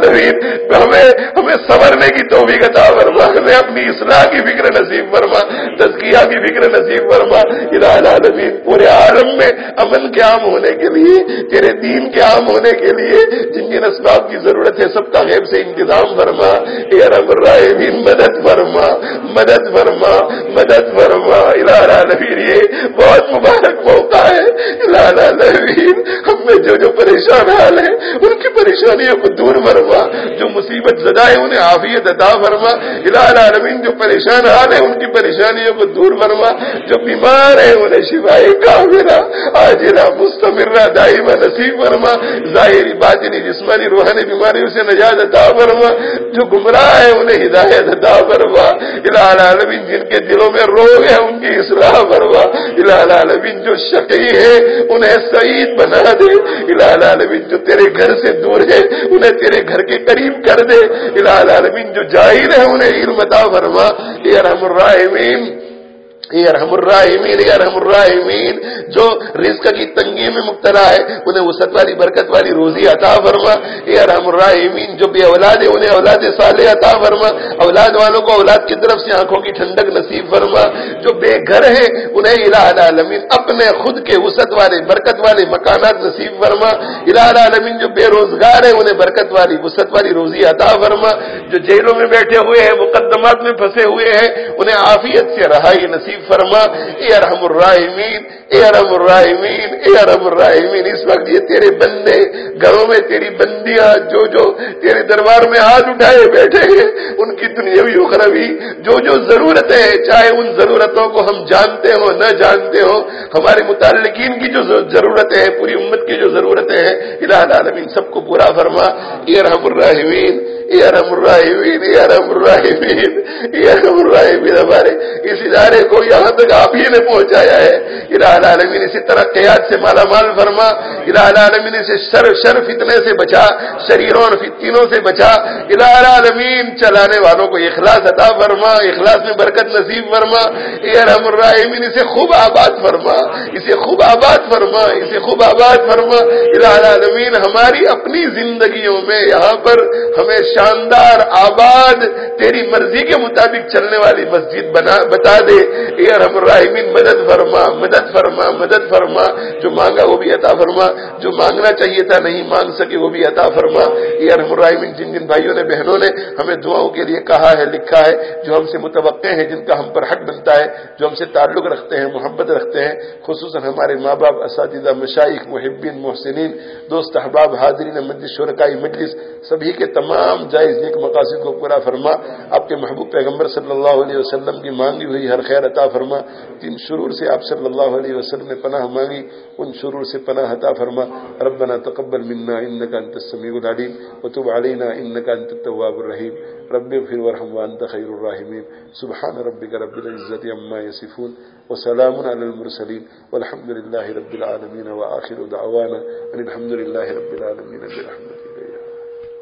[SPEAKER 1] العالمین ہمیں ہمیں سنورنے کی توفیق عطا فرما، ہمیں اپنی اصلاح کی فکر نصیب فرما، تزکیہ کی فکر نصیب فرما الہ العالمین۔ پورے عالم میں امن کے عام ہونے کے لیے، تیرے دین کے عام ہونے کے لیے جن جن اسباب کی ضرورت ہے سب کا غیب سے انتظام فرما اے ارحم الراحمین، مدد فرما مدد فرما مدد فرما الہ العالمین۔ یہ بہت مبارک موقع ہے الہ العالمین، ہم میں جو جو پریشان حال ہیں ان کی پریشانیوں کو دور فرما، جو مصیبت زدہ ہے انہیں عافیت عطا فرما الہ العالمین، جو پریشان حال ہیں ان کی پریشانیوں کو دور فرما، جو بیمار ہیں انہیں شفائے کاملہ عاجلہ مستمرہ دائمہ نصیب فرما، ظاہری باطنی جسمانی روحانی بیماریوں سے نجات عطا فرما، جو گمراہ ہے انہیں ہدایت عطا فرما الہ العالمین، جن کے دلوں میں روگ ہے ان کی اصلاح فرما الہ العالمین، جو شقی ہے انہیں سعید بنا دے الہ العالمین، جو تیرے گھر سے دور ہے انہیں تیرے گھر کے قریب کر دے الہ العالمین، جو جاہل ہے انہیں علم عطا فرما اے ارحم الراحمین اے ارحم الراحمین اے ارحم الراحمین، جو رزق کی تنگی میں مبتلا ہے انہیں وسعت والی برکت والی روزی عطا فرما اے ارحم الراحمین، جو بے اولاد ہے انہیں اولاد صالح عطا فرما، اولاد والوں کو اولاد کی طرف سے آنکھوں کی ٹھنڈک نصیب فرما، جو بے گھر ہے انہیں الہ العالمین اپنے خود کے وسعت والے برکت والے مکانات نصیب فرما الہ العالمین، جو بے روزگار ہے انہیں برکت والی وسعت والی روزی عطا فرما، جو جیلوں میں بیٹھے ہوئے ہیں مقدمات میں پھنسے ہوئے ہیں انہیں عافیت سے رہائی نصیب فرما اے ارحم الراحمین اے ارحم الراحمین اے ارحم الراحمین۔ اس وقت یہ تیرے بندے گھروں میں تیری بندیاں جو جو تیرے دربار میں ہاتھ اٹھائے بیٹھے ہیں ان کی دنیاوی اخروی جو جو ضرورتیں ہیں، چاہے ان ضرورتوں کو ہم جانتے ہوں نہ جانتے ہوں، ہمارے متعلقین کی جو ضرورتیں ہیں، پوری امت کی جو ضرورتیں ہیں الہ العالمین سب کو پورا فرما اے ارحم الراحمین اے ارحم الراحمین اے ارحم الراحمین اے ارحم الراحمین۔ ہمارے اس ادارے کو یہاں تک آپ ہی نے پہنچایا ہے الہ العالمین، اسی ترقیات سے مالا مال فرما الہ العالمین، اسے شر شر فتنے سے بچا، شریروں اور فتنوں سے بچا الہ العالمین، چلانے والوں کو اخلاص عطا فرما، اخلاص میں برکت نصیب فرما اے ارحم الراحمین، اسے خوب آباد فرما اسے خوب آباد فرما اسے خوب آباد فرما الہ العالمین۔ ہماری اپنی زندگیوں میں یہاں پر ہمیں شاندار آباد تیری مرضی کے مطابق چلنے والی مسجد بنا بتا دے اے ارحم الراحمین، مدد فرما مدد فرما مدد فرما، جو مانگا وہ بھی عطا فرما، جو مانگنا چاہیے تھا نہیں مانگ سکے وہ بھی عطا فرما اے ارحم الراحمین۔ جن جن بھائیوں نے بہنوں نے ہمیں دعاؤں کے لیے کہا ہے لکھا ہے، جو ہم سے متوقع ہیں، جن کا ہم پر حق بنتا ہے، جو ہم سے تعلق رکھتے ہیں محبت رکھتے ہیں، خصوصاً ہمارے ماں باپ اساتذہ مشائخ محبین محسنین دوست احباب حاضرین مجلس شرکائی مجلس، سبھی کے تمام جائز نیک مقاصد کو پورا فرما، آپ کے محبوب پیغمبر صلی اللہ علیہ وسلم کی مانگی ہوئی ہر خیر عطا فرما، جن شرور سے آپ صلی اللہ علیہ وسلم نے پناہ مانگی ان شرور سے پناہ عطا فرما۔ ربنا تقبل منا انك انت السميع العليم وتب علينا انك انت التواب الرحيم رب اغفر وارحم وانت خير الراحمين سبحان ربك رب العزة عما يصفون وسلام على المرسلين والحمد لله رب العالمين وآخر دعوانا ان الحمد لله رب العالمين برحمته